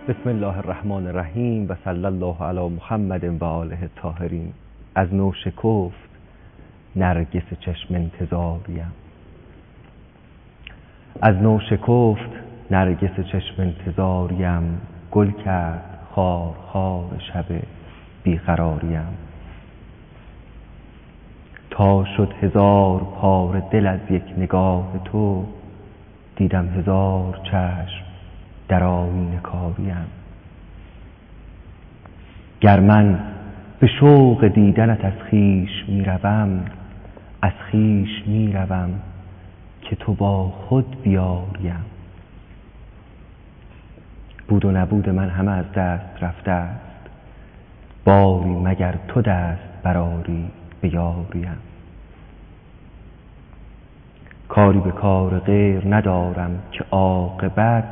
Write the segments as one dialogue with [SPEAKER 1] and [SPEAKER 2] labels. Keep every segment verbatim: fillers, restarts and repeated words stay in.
[SPEAKER 1] بسم الله الرحمن الرحیم و صلی الله علی محمد و آله الطاهرین. از نو شکفت نرگس چشم انتظاریم، از نو شکفت نرگس چشم انتظاریم، گل کرد خار خار شب بیقراریم. تا شد هزار پاره دل از یک نگاه تو، دیدم هزار چشم در آیینه کاریم. گر من به شوق دیدنت از خویش می روم، از خویش می روم که تو با خود بیاریم. بود و نبود من همه از دست رفته است، باری مگر تو دست براری به یاریم. کاری به کار غیر ندارم که عاقبت،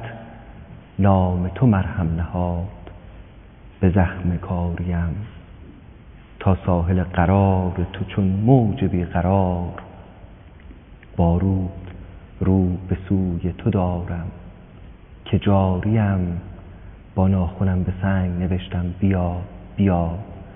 [SPEAKER 1] نام تو مرهم نهاد به زخم کاریم. تا ساحل قرار تو چون موج بیقرار، بارود رو به سوی تو دارم که جاریم. با ناخنم به سنگ نوشتم بیا بیا،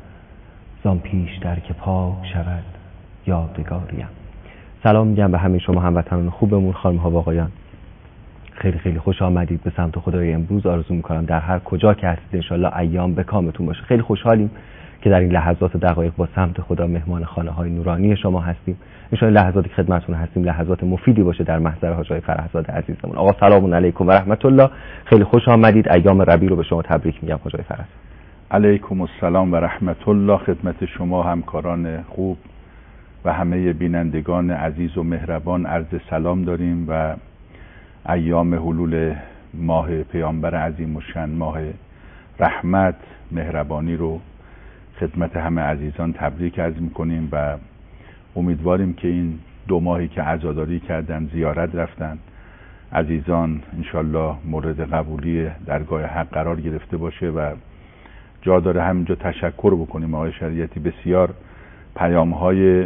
[SPEAKER 1] زان پیشتر که پاک شود یادگاریم. سلام میگم به همه شما هموطنان خوبمون، خانم ها و آقایان. خیلی خیلی خوش آمدید به سمت خدای امروز. آرزو میکنم در هر کجا که هستید انشالله ایام به کامتون باشه. خیلی خوشحالیم که در این لحظات دقایق با سمت خدا مهمان خانه های نورانی شما هستیم. انشالله لحظاتی که خدمتتون هستیم لحظات مفیدی باشه در محضر حاج آقای فرهزاد عزیزمون. آقا سلام علیکم و رحمت الله، خیلی خوش آمدید. ایام ربیع رو به شما تبریک میگم حاج آقای فرهزاد.
[SPEAKER 2] علیکم السلام و رحمت الله. خدمت شما همکاران خوب و همه بینندگان عزیز و مهربان عرض سلام داریم و ایام حلول ماه پیامبر عظیم الشأن، ماه رحمت مهربانی رو خدمت همه عزیزان تبریک عرض میکنیم و امیدواریم که این دو ماهی که عزاداری کردن، زیارت رفتن، عزیزان انشالله مورد قبولی درگاه حق قرار گرفته باشه و جا داره همینجا تشکر بکنیم. آقای شریعتی بسیار پیام‌های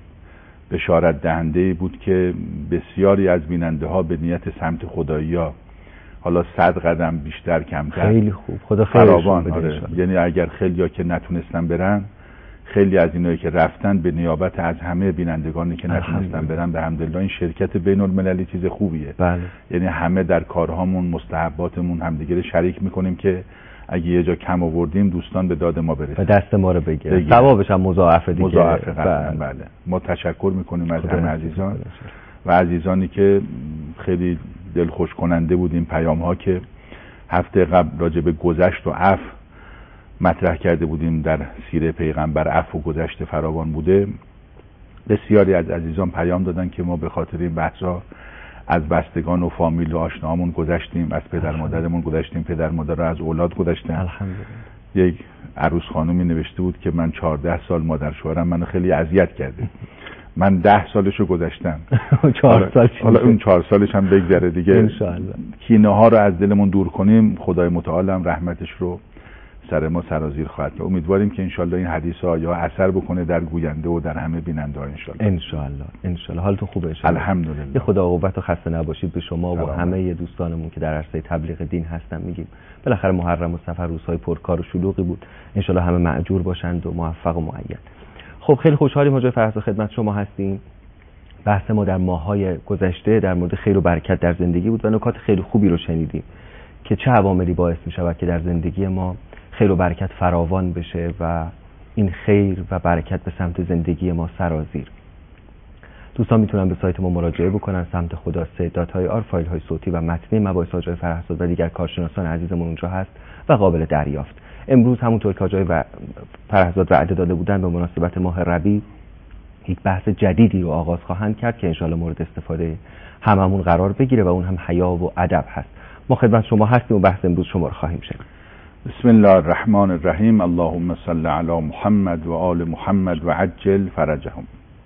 [SPEAKER 2] بشارت دهنده بود که بسیاری از بیننده ها به نیت سمت خدایی ها، حالا صد قدم بیشتر کمتر،
[SPEAKER 1] خیلی خوب، خدا فراوان.
[SPEAKER 2] آره. یعنی اگر خیلی ها که نتونستن برن، خیلی از اینایی که رفتن به نیابت از همه بینندگانی که نتونستن برن، به حمدالله این شرکت بین المللی چیز خوبیه.
[SPEAKER 1] بله.
[SPEAKER 2] یعنی همه در کارهامون مستحباتمون همدیگه شریک میکنیم که اگه یه جا کم آوردیم دوستان به داد ما برسن و
[SPEAKER 1] دست ما رو بگیرن، ثوابش هم مضاعفه دیگه.
[SPEAKER 2] مضاعفه بله. بله. ما تشکر میکنیم از همه عزیزان و عزیزانی که خیلی دلخوش کننده بود این پیام ها که هفته قبل راجع به گذشت و عفو مطرح کرده بودیم در سیره پیغمبر، عفو و گذشت فراوان بوده. بسیاری از عزیزان پیام دادن که ما به خاطر این بحثا از بستگان و فامیل و آشناهامون گذشتیم، از پدر مادرمون گذشتیم، پدر مادر از اولاد گذشتن.
[SPEAKER 1] الحمدلله.
[SPEAKER 2] یک عروس خانومی نوشته بود که من چهارده سال مادر شوهرم منو خیلی اذیت کرده، من ده سالشو گذشتم.
[SPEAKER 1] چهار سال
[SPEAKER 2] حالا اون چهار سالش هم بگذره دیگه.
[SPEAKER 1] انشاءالله
[SPEAKER 2] کینه ها رو از دلمون دور کنیم، خدای متعال هم رحمتش رو سر ما سرازیر خواهد. امیدواریم که انشالله این حدیث ها یا اثر بکنه در گوینده و در همه بیننده ها انشالله.
[SPEAKER 1] انشالله انشالله. حالتون خوبه انشالله؟
[SPEAKER 2] الحمدلله.
[SPEAKER 1] یه خدا عقوبت و خسته نباشید به شما و همه دوستانمون که در عرصه تبلیغ دین هستن. میگیم بالاخره محرم و صفر روزهای پرکار و شلوغی بود، انشالله همه مأجور باشند و موفق و مؤید. خب خیلی خوشحالیم حاج فرهزاد خدمت شما هستیم. بحث ما در ماه‌های گذشته در مورد خیر و برکت در زندگی بود و نکات خیلی خوبی رو شنیدیم که چه عواملی باعث می‌شود که در زندگی ما خیر و برکت فراوان بشه و این خیر و برکت به سمت زندگی ما سرازیر. دوستان میتونن به سایت ما مراجعه بکنن، سمت خدا سه دات های آر، فایل های صوتی و متنی مباحث حاج فرهزاد و دیگر کارشناسان عزیزمون اونجا هست و قابل دریافت. امروز همونطور که حاج فرهزاد وعده داده بودن به مناسبت ماه ربیع یک بحث جدیدی رو آغاز خواهند کرد که انشالله مورد استفاده هممون قرار بگیره و اون هم حیا و ادب هست. ما خدمت شما هستیم و بحث امروز شما رو خواهیم شنید.
[SPEAKER 2] بسم الله الرحمن الرحیم. اللهم صل علی محمد و آل محمد و عجل فرجهم.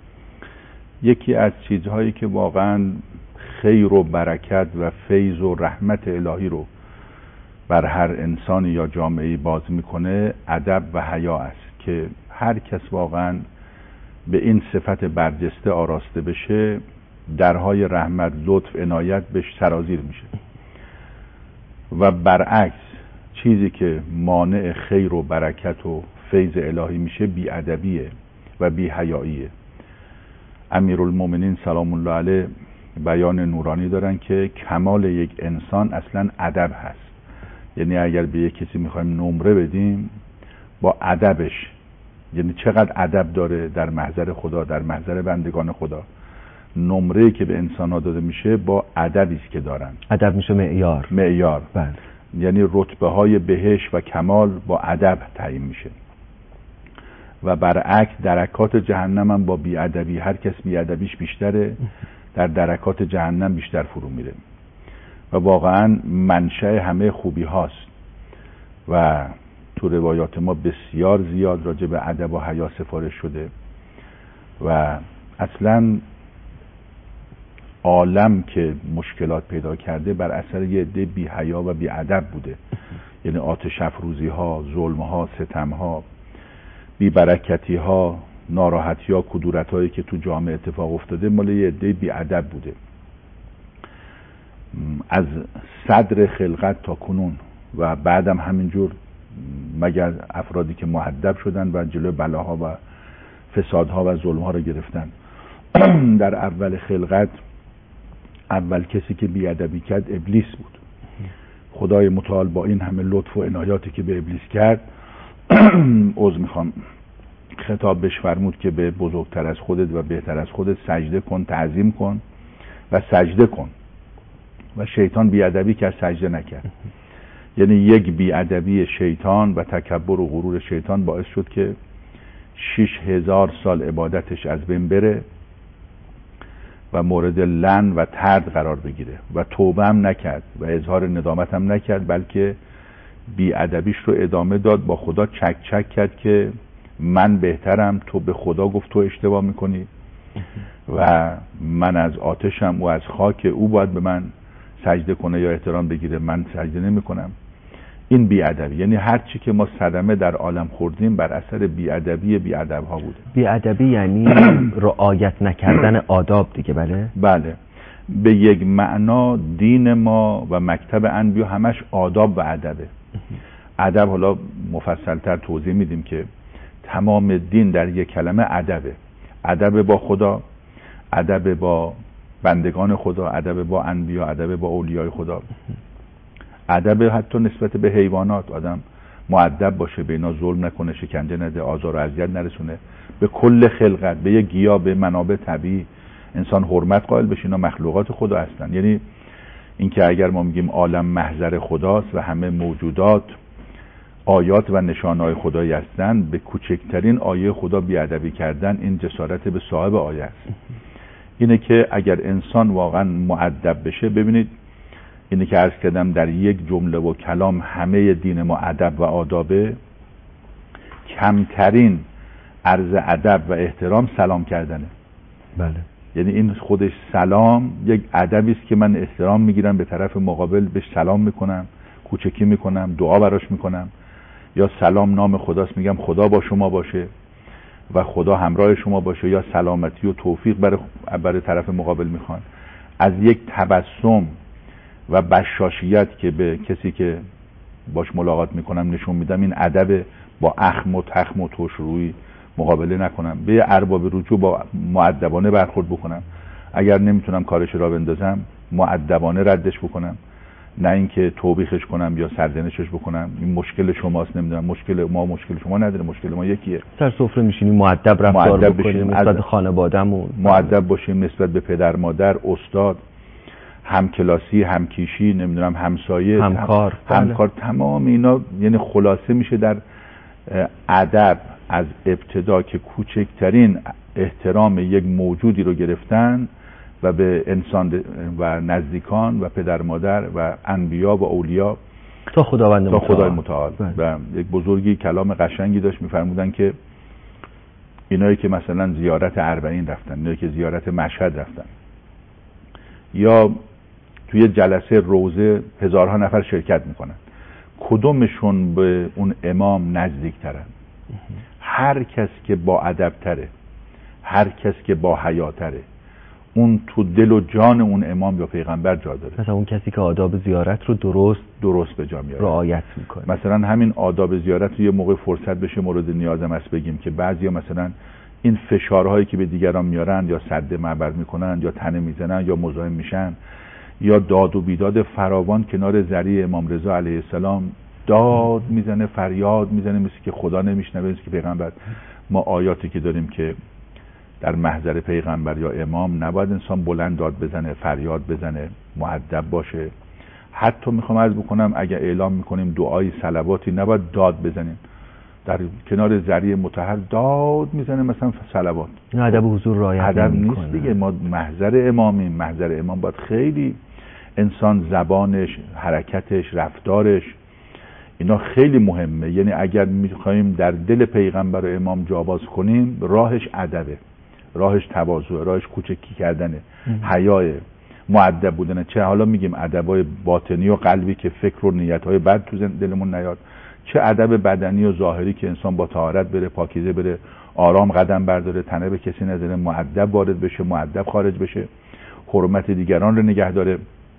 [SPEAKER 2] یکی از چیزهایی که واقعا خیر و برکت و فیض و رحمت الهی رو بر هر انسان یا جامعه‌ای باز میکنه ادب و حیا است که هر کس واقعا به این صفت برجسته آراسته بشه، درهای رحمت، لطف، عنایت بهش سرازیر میشه و برعکس چیزی که مانع خیر و برکت و فیض الهی میشه بی‌ادبیه و بی‌حیاییه. امیرالمومنین سلام الله علیه بیان نورانی دارن که کمال یک انسان اصلا ادب هست. یعنی اگر به یک کسی میخوایم نمره بدیم با ادبش، یعنی چقدر ادب داره در محضر خدا، در محضر بندگان خدا، نمره‌ای که به انسان‌ها داده میشه با ادبی است که دارن.
[SPEAKER 1] ادب میشه معیار.
[SPEAKER 2] معیار.
[SPEAKER 1] بله.
[SPEAKER 2] یعنی رتبه‌های بهشت و کمال با ادب تعیین میشه. و برعکس درکات جهنم هم با بی‌ادبی، هر کس بی‌ادبیش بیشتره در درکات جهنم بیشتر فرو میره و واقعا منشأ همه خوبی هاست. و تو روایات ما بسیار زیاد راجع به ادب و حیا سفارش شده و اصلا عالم که مشکلات پیدا کرده بر اثر یه عده بی حیا و بی ادب بوده. یعنی آتش افروزی ها، ظلم ها، ستم ها، بی برکتی ها، ناراحتی ها، کدورت هایی که تو جامعه اتفاق افتاده مال یه عده بی ادب بوده. از صدر خلقت تا کنون و بعدم همینجور، مگر افرادی که مؤدب شدن و جلوی بلاها و فسادها و ظلمها رو گرفتن. در اول خلقت اول کسی که بی‌ادبی کرد ابلیس بود. خدای متعال با این همه لطف و عنایاتی که به ابلیس کرد عذر میخوام خطاب بهش فرمود که به بزرگتر از خودت و بهتر از خودت سجده کن، تعظیم کن و سجده کن. و شیطان بی‌ادبی کرد، سجده نکرد. یعنی یک بی‌ادبی شیطان و تکبر و غرور شیطان باعث شد که شش هزار سال عبادتش از بین بره و مورد لعن و طرد قرار بگیره و توبه هم نکرد و اظهار ندامت هم نکرد، بلکه بی‌ادبیش رو ادامه داد، با خدا چک چک کرد که من بهترم، تو به خدا گفت تو اشتباه میکنی و من از آتشم، او از خاک، او باید به من سجده کنه یا احترام بگیره، من سجده نمی کنم. این بی‌ادبی، یعنی هر چی که ما صدمه در عالم خوردیم بر اثر بی‌ادبی بی‌ادب ها بوده.
[SPEAKER 1] بی‌ادبی یعنی رعایت نکردن آداب دیگه. بله
[SPEAKER 2] بله، به یک معنا دین ما و مکتب انبیا همش آداب و ادبه. ادب حالا مفصل‌تر توضیح میدیم که تمام دین در یک کلمه ادبه. ادب با خدا، ادب با بندگان خدا، ادب با انبیا، ادب با اولیای خدا، ادب حتی نسبت به حیوانات. آدم مؤدب باشه، به اینا ظلم نکنه، شکنجه نده، آزار و اذیت نرسونه. به کل خلقت، به یک گیاه، به منابع طبیعی انسان حرمت قائل بشه. اینا مخلوقات خدا هستن. یعنی اینکه اگر ما میگیم عالم محضر خداست و همه موجودات آیات و نشانه‌های خدایی هستن، به کوچکترین آیه خدا بی‌ادبی کردن این جسارت به صاحب آیه است. اینه که اگر انسان واقعا مؤدب بشه، ببینید اینه که عرض کردم در یک جمله و کلام همه دین ما ادب و آدابه. کمترین عرض ادب و احترام سلام کردنه.
[SPEAKER 1] بله.
[SPEAKER 2] یعنی این خودش سلام یک ادبی است که من احترام میگیرم به طرف مقابل، بهش سلام میکنم، کوچکی میکنم، دعا براش میکنم، یا سلام نام خداست، میگم خدا با شما باشه و خدا همراه شما باشه، یا سلامتی و توفیق برای برای طرف مقابل میخوان. از یک تبسم و بشاشیت که به کسی که باش ملاقات میکنم نشون میدم، این ادب با اخم و تخم و توش روی مقابله نکنم، به ارباب رجوع با مؤدبانه برخورد بکنم. اگر نمیتونم کارش را بندازم مؤدبانه ردش بکنم، نه اینکه توبیخش کنم یا سرزنشش بکنم. این مشکل شماست، نمیدونم مشکل ما، مشکل شما نداره، مشکل ما یکیه.
[SPEAKER 1] سر سفره میشینیم مؤدب رفتار بکنیم نسبت به خانواده‌مون،
[SPEAKER 2] مؤدب باشیم نسبت به پدر مادر، استاد، همکلاسی، همکیشی، نمیدونم همسایه،
[SPEAKER 1] همکار
[SPEAKER 2] هم... همکار تمام اینا یعنی خلاصه میشه در ادب از ابتدا که کوچکترین احترام یک موجودی رو گرفتن و به انسان و نزدیکان و پدر مادر و انبیا و اولیا
[SPEAKER 1] تا خداوند متعال.
[SPEAKER 2] تا خدای متعال. و یک بزرگی کلام قشنگی داشت، میفرمودن که اینایی که مثلا زیارت اربعین رفتن، اینایی که زیارت مشهد رفتن، یا توی جلسه روزه هزارها نفر شرکت میکنن، کدومشون به اون امام نزدیک ترن؟ هر کس که با ادب تره، هر کس که با حیا تره، اون تو دل و جان اون امام یا پیغمبر جا داره.
[SPEAKER 1] مثلا اون کسی که آداب زیارت رو درست
[SPEAKER 2] درست به جا میاره،
[SPEAKER 1] رعایت میکنه.
[SPEAKER 2] مثلا همین آداب زیارت رو یه موقع فرصت بشه مورد نیازم است بگیم که بعضیا مثلا این فشارهایی که به دیگران میارن یا سد معبر میکنن یا تنه میزنن یا مزاحم میشن یا داد و بیداد فراوان کنار ذریع امام رضا علیه السلام داد میزنه، فریاد میزنه، مثل که خدا نمیشنوه، مثل که پیغمبر. ما آیاتی که داریم که در محضر پیغمبر یا امام نباید انسان بلند داد بزنه، فریاد بزنه، مؤدب باشه. حتی میخوام عرض بکنم اگه اعلام میکنیم دعای صلواتی نباید داد بزنیم، در کنار ذریع مطهر داد میزنه مثلا صلوات.
[SPEAKER 1] این ادب حضور رعایت
[SPEAKER 2] ادب
[SPEAKER 1] نمی‌کنه.
[SPEAKER 2] نیست دیگه. ما محضر امامیم، محضر امام باید خیلی انسان زبانش، حرکتش، رفتارش اینا خیلی مهمه. یعنی اگر میخوایم در دل پیغمبر و امام جا باز کنیم، راهش ادبه، راهش تواضع، راهش کوچکی کردنه، حیاه، مؤدب بودنه. چه حالا میگیم ادبای باطنی و قلبی که فکر و نیت‌های بد تو دلمون نیاد، چه ادب بدنی و ظاهری که انسان با طهارت بره، پاکیزه بره، آرام قدم برداره، تنه به کسی نزنه، مؤدب وارد بشه، مؤدب خارج بشه، حرمت دیگران رو نگه داره.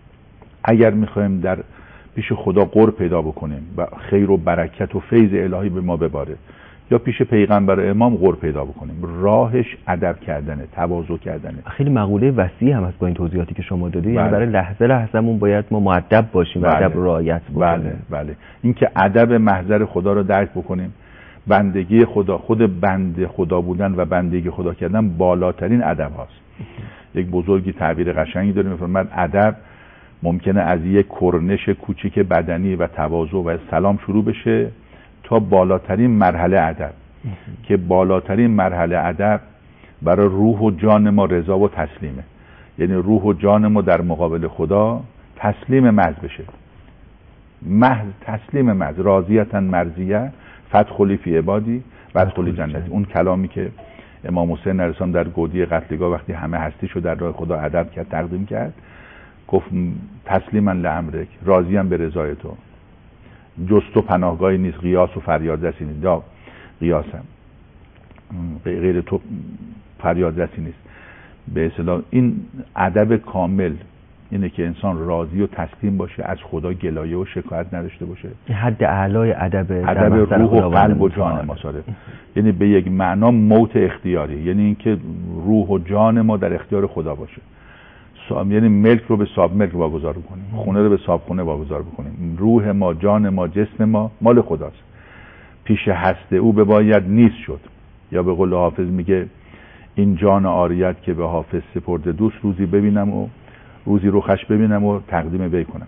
[SPEAKER 2] اگر میخوایم در پیش خدا قرب پیدا بکنیم و خیر و برکت و فیض الهی به ما بباره، یا پیش پیغمبر و امام قرب پیدا بکنیم، راهش ادب کردنه، تواضع کردنه.
[SPEAKER 1] خیلی مقوله وسیع هم هست با این توضیحاتی که شما دادید.
[SPEAKER 2] بله.
[SPEAKER 1] یعنی برای لحظه لحظه‌مون باید ما مؤدب باشیم و
[SPEAKER 2] بله.
[SPEAKER 1] ادب رعایت بکنیم.
[SPEAKER 2] بله بله. این که ادب محضر خدا رو درک بکنیم، بندگی خدا، خود بنده خدا بودن و بندگی خدا کردن بالاترین ادب هاست. یک بزرگی تعبیر قشنگی داره میفرماید ادب ممکنه از یک کرنش کوچیک بدنی و تواضع و سلام شروع بشه تا بالاترین مرحله ادب، که بالاترین مرحله ادب برای روح و جان ما رضا و تسلیمه. یعنی روح و جان ما در مقابل خدا تسلیم محض بشه، محض تسلیم محض، راضیتاً مرضیه، فدخلی فی عبادی وادخلی جنت. اون کلامی که امام حسین علیه السلام در گودی قتلگاه وقتی همه هستیشو در راه خدا ادب کرد، تقدیم کرد، گفت تسلیما لامرک، راضیم به رضای تو، جز تو پناهگاهی نیست، قیاس و فریاد رسی نیست، دا قیاسم غیر تو فریاد رسی نیست. به اصطلاح این ادب کامل اینه که انسان راضی و تسلیم باشه، از خدا گلایه و شکایت نداشته باشه.
[SPEAKER 1] حد اعلای ادب
[SPEAKER 2] ادب روح و قلب و جان ما ساره. یعنی به یک معنا موت اختیاری، یعنی اینکه روح و جان ما در اختیار خدا باشه. یعنی ملک رو به صاحب ملک واگذار کنیم، خونه رو به صاحب خونه واگذار بکنیم. روح ما، جان ما، جسم ما مال خداست، پیش هست او بباید نیست شد. یا به قول حافظ میگه این جان عاریت که به حافظ سپرده دوست، روزی ببینم و روزی روخش ببینم و تقدیم وی کنم.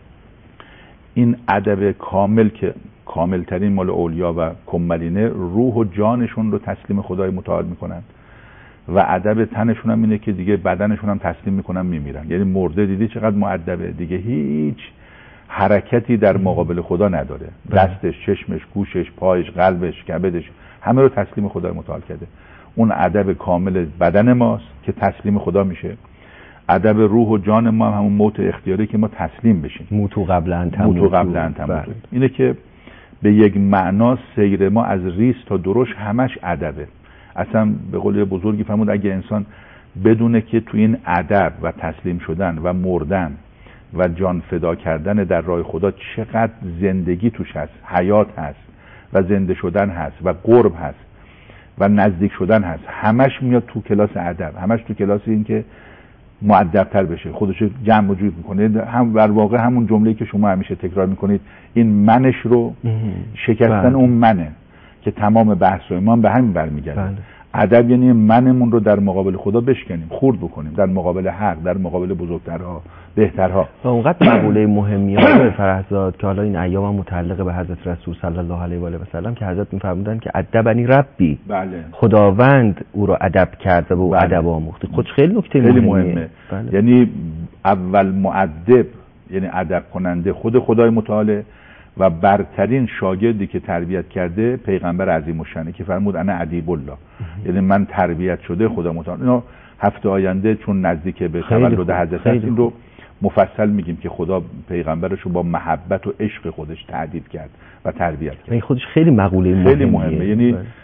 [SPEAKER 2] این ادب کامل که کاملترین مال اولیا و کمالینه، روح و جانشون رو تسلیم خدای متعال میکنن و ادب تنشون هم اینه که دیگه بدنشون هم تسلیم میکنن میمیرن. یعنی مرده دیدی چقدر مؤدبه، دیگه هیچ حرکتی در مقابل خدا نداره، دستش، چشمش، گوشش، پایش، قلبش، کبدش همه رو تسلیم خدای متعال کرده. اون ادب کامل بدن ماست که تسلیم خدا میشه. ادب روح و جان ما هم همون موت اختیاری که ما تسلیم بشیم.
[SPEAKER 1] موتو قبل ان تموتو.
[SPEAKER 2] موتو قبل ان تموتو. اینه که به یک معنا سیر ما از ریز تا درشت همش ادبه. اصلا به قول بزرگی فرمود اگه انسان بدونه که تو این ادب و تسلیم شدن و مردن و جان فدا کردن در راه خدا چقدر زندگی توش هست، حیات هست و زنده شدن هست و قرب هست و نزدیک شدن هست، همش میاد تو کلاس ادب، همش تو کلاس این که مؤدب‌تر بشه، خودش جمع و جور میکنه. هم در واقع همون جمله‌ای که شما همیشه تکرار میکنید، این منش رو شکستن اون منه که تمام بحث و ایمان به همین برمیگرده. ادب یعنی منمون رو در مقابل خدا بشکنیم، خورد بکنیم، در مقابل حق، در مقابل بزرگترها، بهترها.
[SPEAKER 1] و اونقدر مقوله مهمی آقای فرهزاد که حالا این ایام هم متعلق به حضرت رسول صلی الله علیه و آله و سلم که حضرت می‌فرمودن که ادبنی ربی.
[SPEAKER 2] بله. خداوند
[SPEAKER 1] او رو ادب کرد و به او
[SPEAKER 2] بله.
[SPEAKER 1] ادب آموخت. خودش خیلی نکته
[SPEAKER 2] خیلی
[SPEAKER 1] مهمه.
[SPEAKER 2] مهمه. بله. یعنی اول مؤدب یعنی ادب کننده خود خدای متعال و برترین شاگردی که تربیت کرده پیغمبر عظیم الشأن که فرمود انا ادیب الله، یعنی من تربیت شده خدا متعال. اینا هفته آینده چون نزدیک به تولد حضرت این رو مفصل میگیم که خدا پیغمبرش رو با محبت و عشق خودش تأدیب کرد و تربیت کرد.
[SPEAKER 1] این خودش خیلی مقوله مهمه.
[SPEAKER 2] خیلی مهمه. یعنی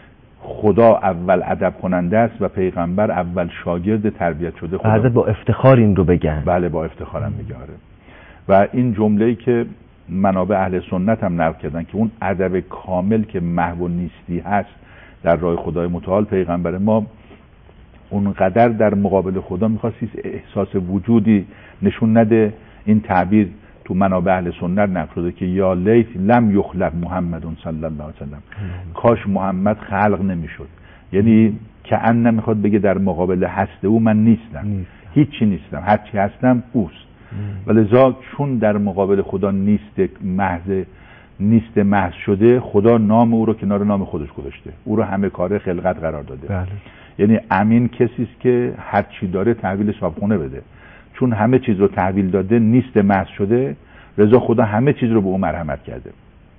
[SPEAKER 2] خدا اول ادب کننده است و پیغمبر اول شاگرد تربیت شده خدا.
[SPEAKER 1] حضرت با افتخار این رو بگن.
[SPEAKER 2] بله با افتخارم میگه. آره. و این جمله‌ای که منابع اهل سنت هم نقل کردن که اون ادب کامل که محو و نیستی هست در راه خدای متعال، پیغمبر ما اونقدر در مقابل خدا می‌خواست احساس وجودی نشون نده. این تعبیر تو منابع اهل سنت نقل شده که یا لیت لم یخلق محمد صلی الله علیه وسلم، کاش محمد خلق نمیشد. یعنی که ان نمیخواد بگه در مقابل هست او من نیستم، نیست. هیچی نیستم، هر چی هستم اوست. ولذا چون در مقابل خدا نیست محض نیست محض شده، خدا نام او رو کنار نام خودش گذاشته، او رو همه کاره خلقت قرار داده.
[SPEAKER 1] بله.
[SPEAKER 2] یعنی امین کسی است که هر چی داره تحویل صاحبخونه بده. چون همه چیز رو تحویل داده، نیست محض شده، رضا خدا همه چیز رو به او مرحمت کرده.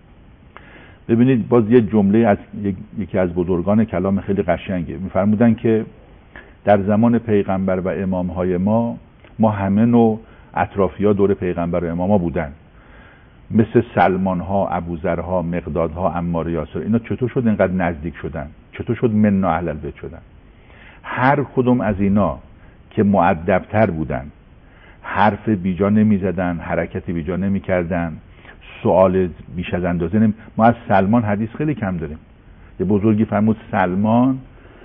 [SPEAKER 2] ببینید باز یه جمله از یکی از بزرگان کلام خیلی قشنگه. می‌فرمودن که در زمان پیغمبر و امام‌های ما ما همه نوع اطرافی‌ها دور پیغمبر و امام‌ها بودن، مثل سلمان‌ها، ابوذرها، مقدادها، عمار یاسر. اینا چطور شد اینقدر نزدیک شدن؟ چطور شد منا اهل البیت شدن؟ هر کدوم از اینا که مؤدب‌تر بودن، حرف بیجا نمی‌زدن، حرکت بیجا نمی‌کردن، سوال بیش از اندازه نمی... ما از سلمان حدیث خیلی کم داریم. یه بزرگی فرمود سلمان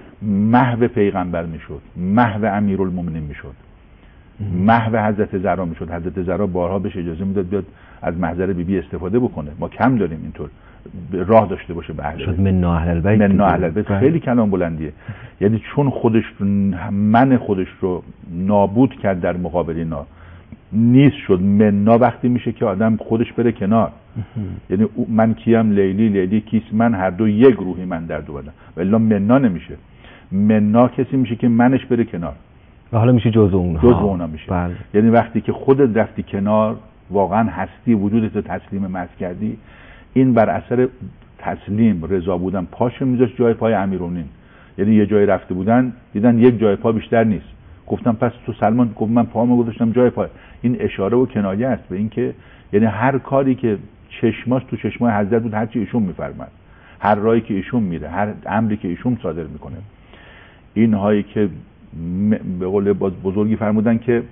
[SPEAKER 2] محو پیغمبر میشد، محو امیرالمومنین میشد، محو حضرت زهرا میشد. حضرت زهرا بارها بهش اجازه میداد بیاد از محضر بیبی استفاده بکنه. ما کم داریم اینطور راه داشته باشه به اهل
[SPEAKER 1] بیت. من اهل البیت،
[SPEAKER 2] من اهل البیت خیلی کلام بلندیه. یعنی چون خودش من خودش رو نابود کرد در مقابل اینا، نیست شد. منا وقتی میشه که آدم خودش بره کنار. یعنی من کیم، لیلی لیلی کیست، من هر دو یک روحی من در دو بدن. ولی منا نمیشه. منا کسی میشه که منش بره کنار
[SPEAKER 1] و حالا میشه جزء اونها.
[SPEAKER 2] جزء اونها میشه. بله. یعنی وقتی که خودت رفتی کنار، واقعا هستی وجودت رو تسلیم محض کردی، این بر اثر تسلیم رضا بودن پاش میذاشت جای پای امیرالمومنین. یعنی یه جای رفته بودن دیدن یک جای پا بیشتر نیست، گفتم پس تو سلمان، گفت من پامو گذاشتم جای پای. این اشاره و کنایه است به این که یعنی هر کاری که چشماش تو چشمای حضرت بود، هر چی ایشون میفرماد، هر راهی که ایشون میره، هر امری که ایشون صادر میکنه. این هایی که به قول بزرگی فرمودن که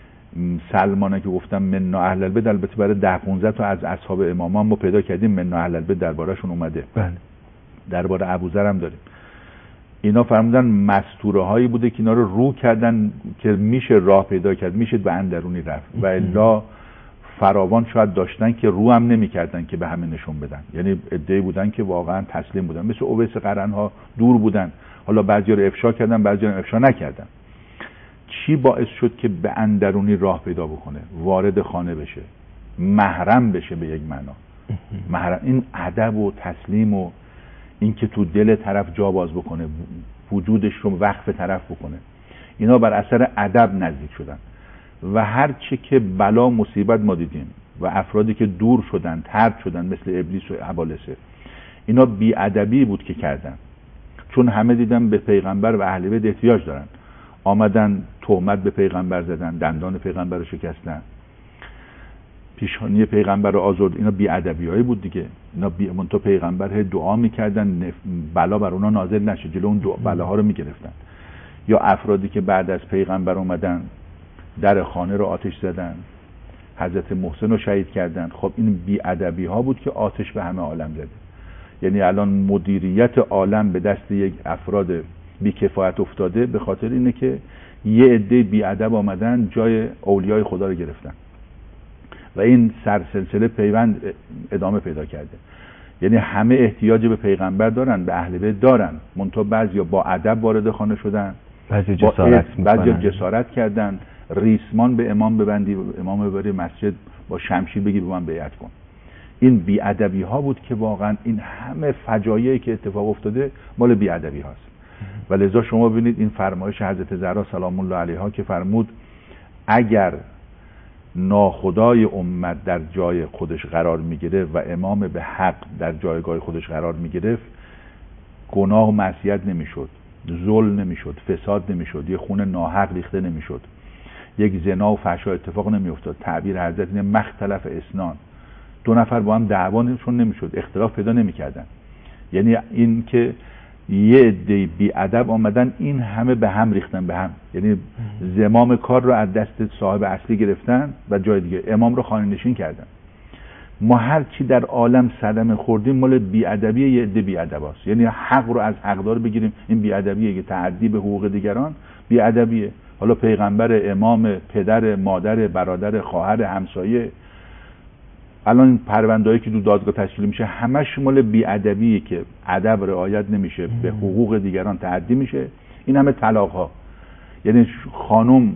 [SPEAKER 2] سلمانه که گفتم من اهل البیت، البته برای ده پانزده تا از اصحاب امامان ما پیدا کردیم من اهل البیت درباره‌شون اومده.
[SPEAKER 1] بله.
[SPEAKER 2] درباره ابوذر هم داریم. اینا فرمودن مستوره هایی بوده که اینا رو رو کردن که میشه راه پیدا کرد، میشه به اندرونی رفت، و الا فراوان شاید داشتن که رو هم نمی کردن که به همه نشون بدن. یعنی عده‌ای بودن که واقعا تسلیم بودن، مثل اویس قرن ها دور بودن، حالا بعضی رو افشا کردن، بعضی رو افشا نکردن. چی باعث شد که به اندرونی راه پیدا بکنه، وارد خانه بشه، محرم بشه به یک معنا. محرم این ادب و تسلیم و این که تو دل طرف جا باز بکنه، وجودش رو وقف طرف بکنه، اینا بر اثر ادب نزدیک شدن. و هر چی که بلا مصیبت ما دیدیم و افرادی که دور شدن، طرد شدن، مثل ابلیس و ابالسه، اینا بی ادبی بود که کردن، چون همه دیدن به پیغمبر و اهل بیت احتیاج دارن، آمدن تهمت به پیغمبر زدن، دندان پیغمبر رو شکستن، پیشانی پیغمبر رو آزرد. اینا بی ادبیایی بود دیگه. اینا بی منتها پیغمبر دعا میکردن بلا بر اونا نازل نشه، جلو اون بلاها رو میگرفتن. یا افرادی که بعد از پیغمبر اومدن در خانه رو آتش زدن، حضرت محسن رو شهید کردن. خب این بی ادبی ها بود که آتش به همه عالم زده. یعنی الان مدیریت عالم به دست یک افراد بی کفایت افتاده به خاطر اینه که یه عده بی ادب آمدن جای اولیای خدا رو گرفتن و این سرسلسله پیوند ادامه پیدا کرده. یعنی همه احتیاج به پیغمبر دارن، به اهل بیت دارن، منتها بعضیا با ادب وارد خانه شدن،
[SPEAKER 1] بعضی جسارت
[SPEAKER 2] بعضی جسارت کردن، ریسمان به امام ببندی، امام ببری مسجد با شمشیر بگی به من بیعت کن. این بی ادبی ها بود که واقعا این همه فجایعی که اتفاق افتاده مال بی ادبی هاست. و لذا شما ببینید این فرمایش حضرت زهرا سلام الله علیها که فرمود اگر ناخدای امت در جای خودش قرار میگیره و امام به حق در جایگاه خودش قرار میگرفت، گناه و معصیت نمیشد، ظلم نمیشد، فساد نمیشد، یه خون ناحق ریخته نمیشد، یک زنا و فحشا اتفاق نمیافتاد. تعبیر حضرت اینه مختلف اسنان، دو نفر با هم دعواشون نمیشد، اختلاف پیدا نمیکردن. یعنی این که یه عده بی‌ادب آمدن این همه به هم ریختن به هم، یعنی زمام کار رو از دست صاحب اصلی گرفتن و جای دیگه امام رو خانه نشین کردن. ما هر چی در عالم صدمه خوردیم مال بی‌ادبی یه عده بی‌ادباست. یعنی حق رو از حقدار بگیریم، این بی‌ادبیه که تعدی به حقوق دیگران بی‌ادبیه. حالا پیغمبر، امام، پدر، مادر، برادر، خواهر، همسایه، الان پرونده‌ای که دو دادگاه تشکیل میشه همش مال بی‌ادبیه که ادب رعایت نمیشه، به حقوق دیگران تعدی میشه. این همه طلاق‌ها، یعنی خانم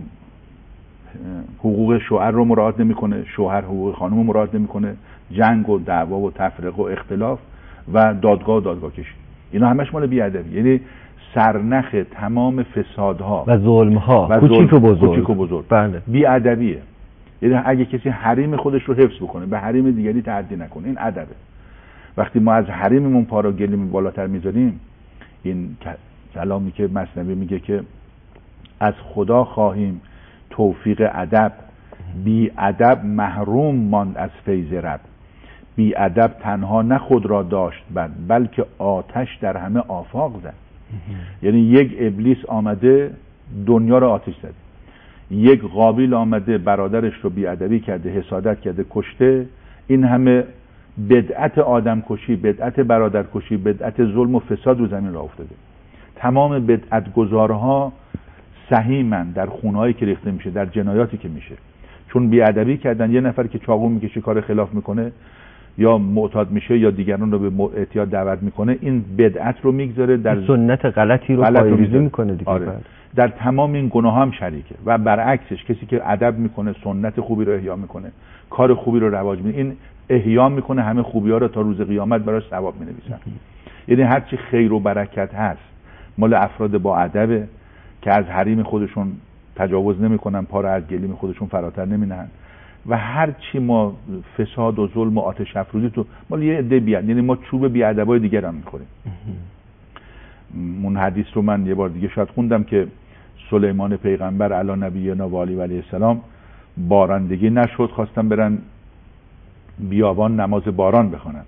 [SPEAKER 2] حقوق شوهر رو مراعات نمیکنه، شوهر حقوق خانم رو مراعات نمیکنه، جنگ و دعوا و تفرقه و اختلاف و دادگاه و دادگاه کشی، اینا همش مال بی‌ادبی. یعنی سرنخ تمام فسادها
[SPEAKER 1] و ظلم‌ها
[SPEAKER 2] و
[SPEAKER 1] کوچیک و بزرگ
[SPEAKER 2] کوچیک و بزرگ
[SPEAKER 1] بله
[SPEAKER 2] بی‌ادبیه. یعنی اگه کسی حریم خودش رو حفظ بکنه، به حریم دیگری تعدی نکنه، این ادبه. وقتی ما از حریممون پا رو گلیم بالاتر میذاریم، این کلامی که مثنوی میگه که از خدا خواهیم توفیق ادب، بی ادب محروم ماند از فیض رب. بی ادب تنها نه خود را داشت بد، بلکه آتش در همه آفاق زد. یعنی یک ابلیس آمده دنیا رو آتش زد، یک قابیل آمده برادرش رو بی‌ادبی کرده، حسادت کرده، کشته. این همه بدعت آدم کشی، بدعت برادر کشی، بدعت ظلم و فساد رو زمین راه افتاده. تمام بدعت گذارها سهیمن در خونهایی که ریخته میشه، در جنایاتی که میشه، چون بی‌ادبی کردن. یه نفر که چاقو میکشه، کار خلاف میکنه، یا معتاد میشه یا دیگران رو به اعتیاد دعوت میکنه، این بدعت رو میگذاره، در
[SPEAKER 1] سنت غلطی رو پایه‌ریزی میکنه دیگه.
[SPEAKER 2] آره. در تمام این گناه هم شریکه. و برعکسش کسی که ادب میکنه، سنت خوبی رو احیا میکنه، کار خوبی رو رواج میده، این احیا میکنه همه خوبی ها رو، تا روز قیامت براش ثواب مینویسن. یعنی هر چی خیر و برکت هست مال افراد با ادبه که از حریم خودشون تجاوز نمیکنن، پا رو از گلیم خودشون فراتر نمینن. و هر چی ما فساد و ظلم و آتش افروزی تو مال یه عده بیاد، یعنی ما چوب بی‌ادبای دیگر هم میخوریم. اون حدیث رو من یه بار دیگه شاید خوندم که سلیمان پیغمبر علی نبینا و علیه السلام بارندگی نشد، خواستن برن بیابان نماز باران بخونن.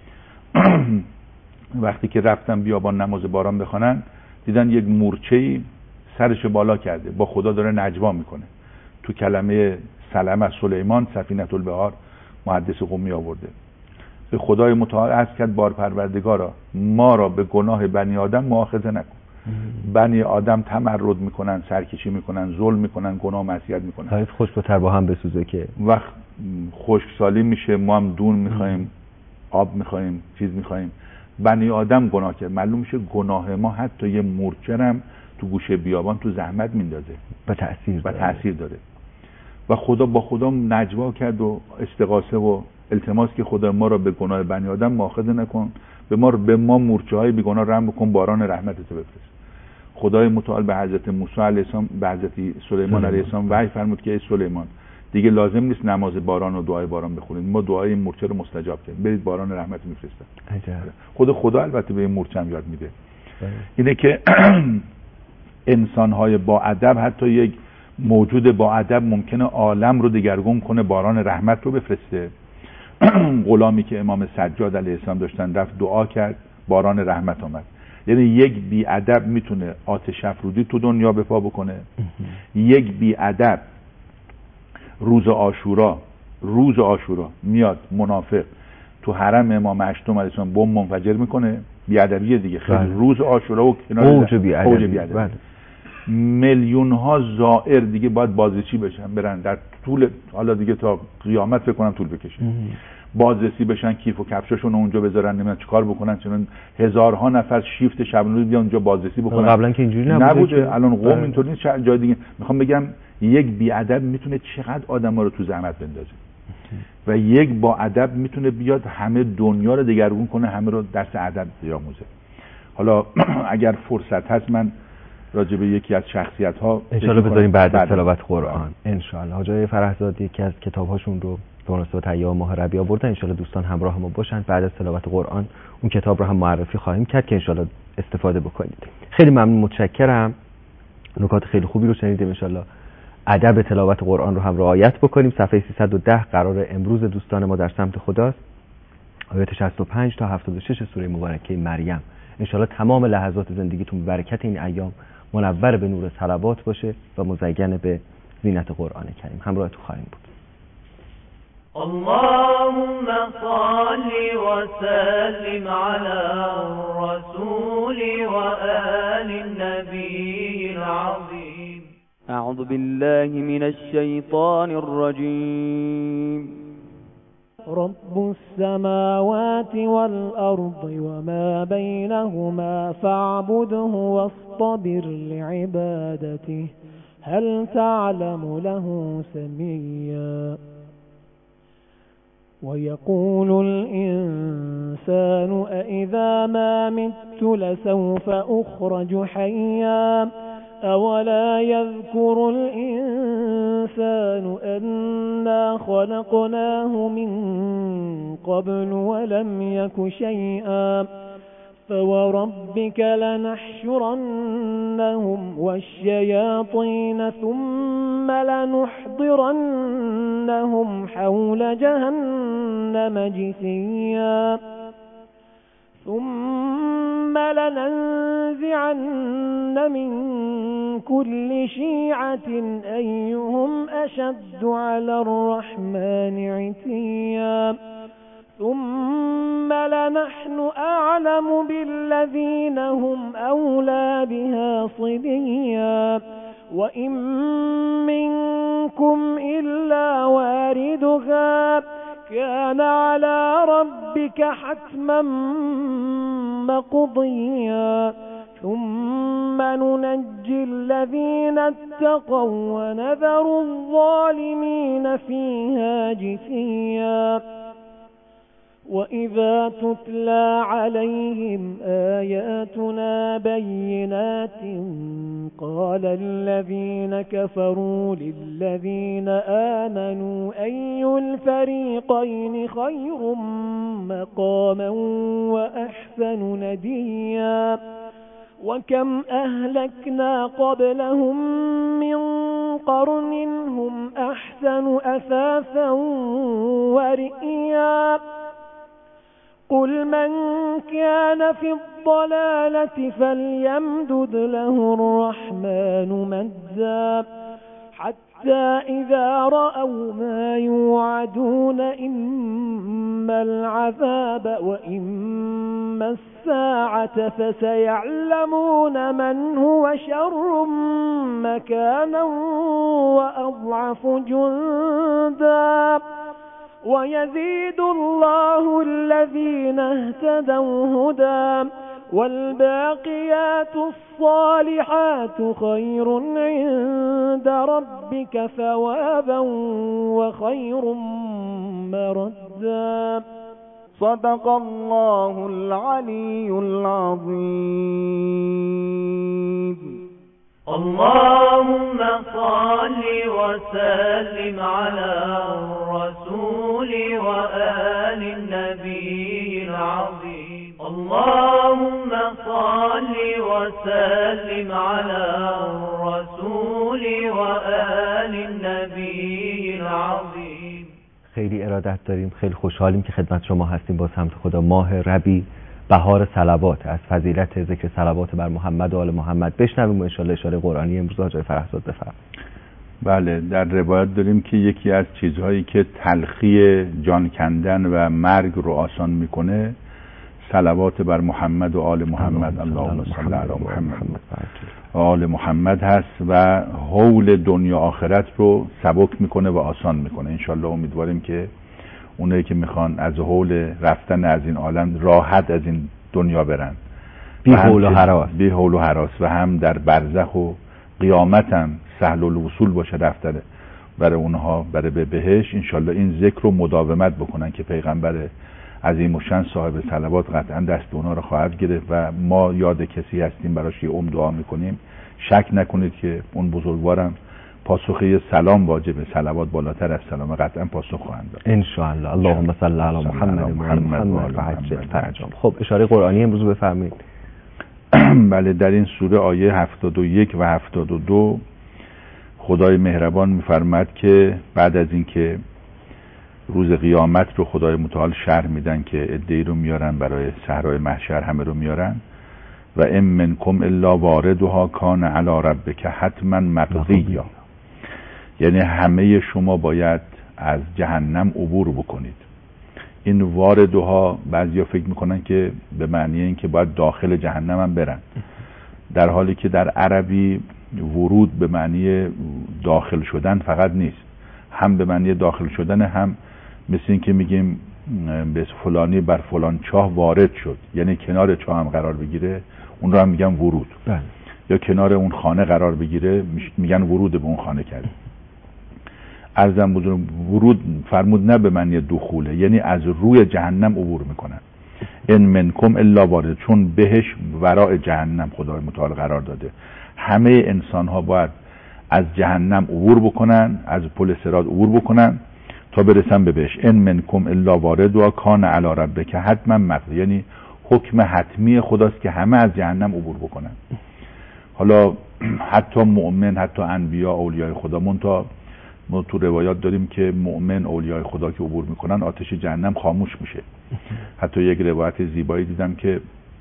[SPEAKER 2] وقتی که رفتن بیابان نماز باران بخونن، دیدن یک مورچه‌ای سرش بالا کرده، با خدا داره نجوا میکنه. تو کلمه سلام از سلیمان سفینه البحار محدث قمی آورده. به خدای متعال عرض کرد بارپروردگارا ما را به گناه بنی آدم مؤاخذه نکن. بنی آدم تمرد میکنن، سرکشی میکنن، ظلم میکنن، گناه معصیت میکنن.
[SPEAKER 1] حیف خشک‌تر با هم بسوزه که
[SPEAKER 2] وقت خشکسالی میشه، ما هم دون میخوایم، آب میخوایم، چیز میخوایم. بنی آدم گناه کرد، معلوم میشه گناه ما حتی یه مورچه هم تو گوشه بیابان تو زحمت میندازه
[SPEAKER 1] و تأثیر
[SPEAKER 2] و
[SPEAKER 1] داره.
[SPEAKER 2] تأثیر داره. و خدا با خدا نجوا کرد و استغاثه و التماس که خدا ما را به گناه بنی آدم مؤاخذه نکن، به ما به ما مورچه های بیگناه رحم بکن، باران رحمت تو بفرست. خدای متعال به حضرت موسی علیه السلام، به حضرت سلیمان علیه السلام وحی فرمود که ای سلیمان دیگه لازم نیست نماز باران و دعای باران بخونید، ما دعای این مورچه رو مستجاب کردیم، برید باران رحمت میفرستن. خود خدا البته به این مورچه هم یاد میده. اینه که انسان‌های با ادب، حتی یک موجود با ادب ممکنه عالم رو دگرگون کنه، باران رحمت رو بفرسته. غلامی که امام سجاد علیه السلام داشتن رفت دعا کرد، باران رحمت آمد. یعنی یک بی ادب میتونه آتش افروزی تو دنیا به پا بکنه. یک بی ادب روز عاشورا روز عاشورا میاد منافق تو حرم امام هشتم علیه السلام بمب منفجر میکنه. بی ادبیه دیگه. خیلی بله. روز عاشورا و کنار
[SPEAKER 1] اوج بی ادبی.
[SPEAKER 2] بله. میلیون ها زائر دیگه باید بازرسی بشن، برن در طول، حالا دیگه تا قیامت فکر کنم طول بکشه، بازرسی بشن، کیف و کفشاشون اونجا بذارن، نمیدونم چیکار بکنن، چون هزارها نفر شیفت شبانه بیان اونجا بازرسی بکنن.
[SPEAKER 1] قبلا که اینجوری نبوده,
[SPEAKER 2] نبوده. الان قوم اینطوری نیست، جای دیگه. میخوام بگم یک بی ادب میتونه چقدر آدما رو تو زحمت بندازه و یک با ادب میتونه بیاد همه دنیا رو دگرگون کنه، همه رو درس ادب بیاموزه. حالا اگر فرصت هست من راجع به یکی از شخصیت ها
[SPEAKER 1] ان شاء الله بذاریم بعد از تلاوت قرآن ان شاء الله. حاج آقای فرهزاد یکی از کتاب‌هاشون رو به مناسبت ایام ماه ربیع آوردن، ان شاء الله دوستان همراه ما باشن. بعد از تلاوت قرآن اون کتاب رو هم معرفی خواهیم کرد که ان شاء الله استفاده بکنید. خیلی ممنون، متشکرم. نکات خیلی خوبی رو شنیدیم. ان شاء الله ادب تلاوت قرآن رو هم رعایت بکنیم. صفحه سیصد و ده قرار امروز دوستان ما در سمت خداست. آیات شصت و پنج تا هفتاد و شش سوره مبارکه مریم انشالله تمام لحظات زندگیتون به برکت این ایام منور به نور صلوات باشه و مزین به زینت قرآن کریم. همراهتون خواهیم بود.
[SPEAKER 3] اللهم صل وسلم على الرسول وآل النبي العظيم.
[SPEAKER 4] أعوذ بالله من الشيطان الرجيم.
[SPEAKER 5] رب السماوات والأرض وما بينهما فاعبده واصطبر لعبادته هل تعلم له سميا. ويقول الإنسان أإذا ما مت لسوف أخرج حيا أولا يذكر الإنسان أنا خلقناه من قبل ولم يك شيئا فوربك لنحشرنهم والشياطين ثم لنحضرنهم حول جهنم جثيا ثم لننزعن من كل شيعة أيهم أشد على الرحمن عتيا ثم لنحن أعلم بالذين هم أولى بها صليا وإن منكم إلا واردها كان على ربك حتما مقضيا ثم ننجي الذين اتقوا ونذر الظالمين فيها جثيا. وإذا تتلى عليهم آياتنا بينات قال الذين كفروا للذين آمنوا أي الفريقين خير مقاما وأحسن نديا. وكم أهلكنا قبلهم من قرن هم أحسن أثاثا ورئيا. قل من كان في الضلالة فليمدد له الرحمن مدا حتى إذا رأوا ما يوعدون إما العذاب وإما الساعة فسيعلمون من هو شر مكانا وأضعف جندا. ويزيد الله الذين اهتدوا هدى والباقيات الصالحات خير عند ربك ثوابا وخير مردا.
[SPEAKER 4] صدق الله العلي العظيم.
[SPEAKER 3] اللهم صل وسلم على الرسول وآل النبي العظيم. اللهم صل وسلم على الرسول وآل النبي العظيم.
[SPEAKER 1] خیلی ارادت داریم، خیلی خوشحالیم که خدمت شما هستیم با سمت خدا. ماه ربیع، بهار صلوات، از فضیلت ذکر صلوات بر محمد و آل محمد بشنویم و انشاءالله اشاره قرآنی امروز آقای فرهزاد بفرمایید.
[SPEAKER 2] بله، در روایت داریم که یکی از چیزهایی که تلخی جان کندن و مرگ رو آسان میکنه صلوات بر محمد و آل محمد، اللهم صل علی محمد و آل محمد هست و حول دنیا آخرت رو سبک میکنه و آسان میکنه. انشالله امیدواریم که اونایی که میخوان از حول رفتن از این عالم راحت از این دنیا برن،
[SPEAKER 1] بی حول و هراس
[SPEAKER 2] بی حول و هراس و هم در برزخ و قیامت هم سهل الوصول باشه رفتن برای اونها برای به بهشت. انشالله این ذکر رو مداومت بکنن که پیغمبر عظیم الشان صاحب صلوات قطعا دست اونها رو خواهد گرفت و ما یاد کسی هستیم براش یه عمر دعا میکنیم. شک نکنید که اون بزرگوارم پاسخی سلام واجبه، صلوات بالاتر از سلام، قطعا پاسخ خواهند داد
[SPEAKER 1] ان شاء الله. اللهم صل علی محمد و محمد و عجل فرجهم. خب اشاره قرآنی امروز بفرمایید.
[SPEAKER 2] بله، در این سوره آیه هفتاد و یک و هفتاد و دو خدای مهربان میفرماد که بعد از اینکه روز قیامت رو خدای متعال شرح میدن که عده‌ای رو میارن برای صحرای محشر، همه رو میارن، و ام منکم الا واردها کان علی ربک حتما مقضیا. یعنی همه شما باید از جهنم عبور بکنید. این واردها بعضیا فکر میکنن که به معنی این که باید داخل جهنم هم برن، در حالی که در عربی ورود به معنی داخل شدن فقط نیست، هم به معنی داخل شدن، هم مثل این که میگیم به فلانی بر فلان چاه وارد شد، یعنی کنار چاه هم قرار بگیره، اون رو هم میگن ورود. بله. یا کنار اون خانه قرار بگیره میگن ورود به اون خانه کرد. عرضم بزرگ ورود فرمود نه به معنی دخوله، یعنی از روی جهنم عبور میکنن. ان منکم الا وارد، چون بهش ورای جهنم خدای متعال قرار داده. همه انسان ها باید از جهنم عبور بکنن، از پل صراط عبور بکنن تا برسن به بهش. ان منکم الا وارد و کان علی ربک حتما مقضی، یعنی حکم حتمی خداست که همه از جهنم عبور بکنن. حالا حتی مؤمن، حتی انبیا، اولیای خدا، منتها ما تو روایات داریم که مؤمن، اولیای خدا که عبور میکنن آتش جهنم خاموش میشه. حتی یک روایت زیبایی دیدم که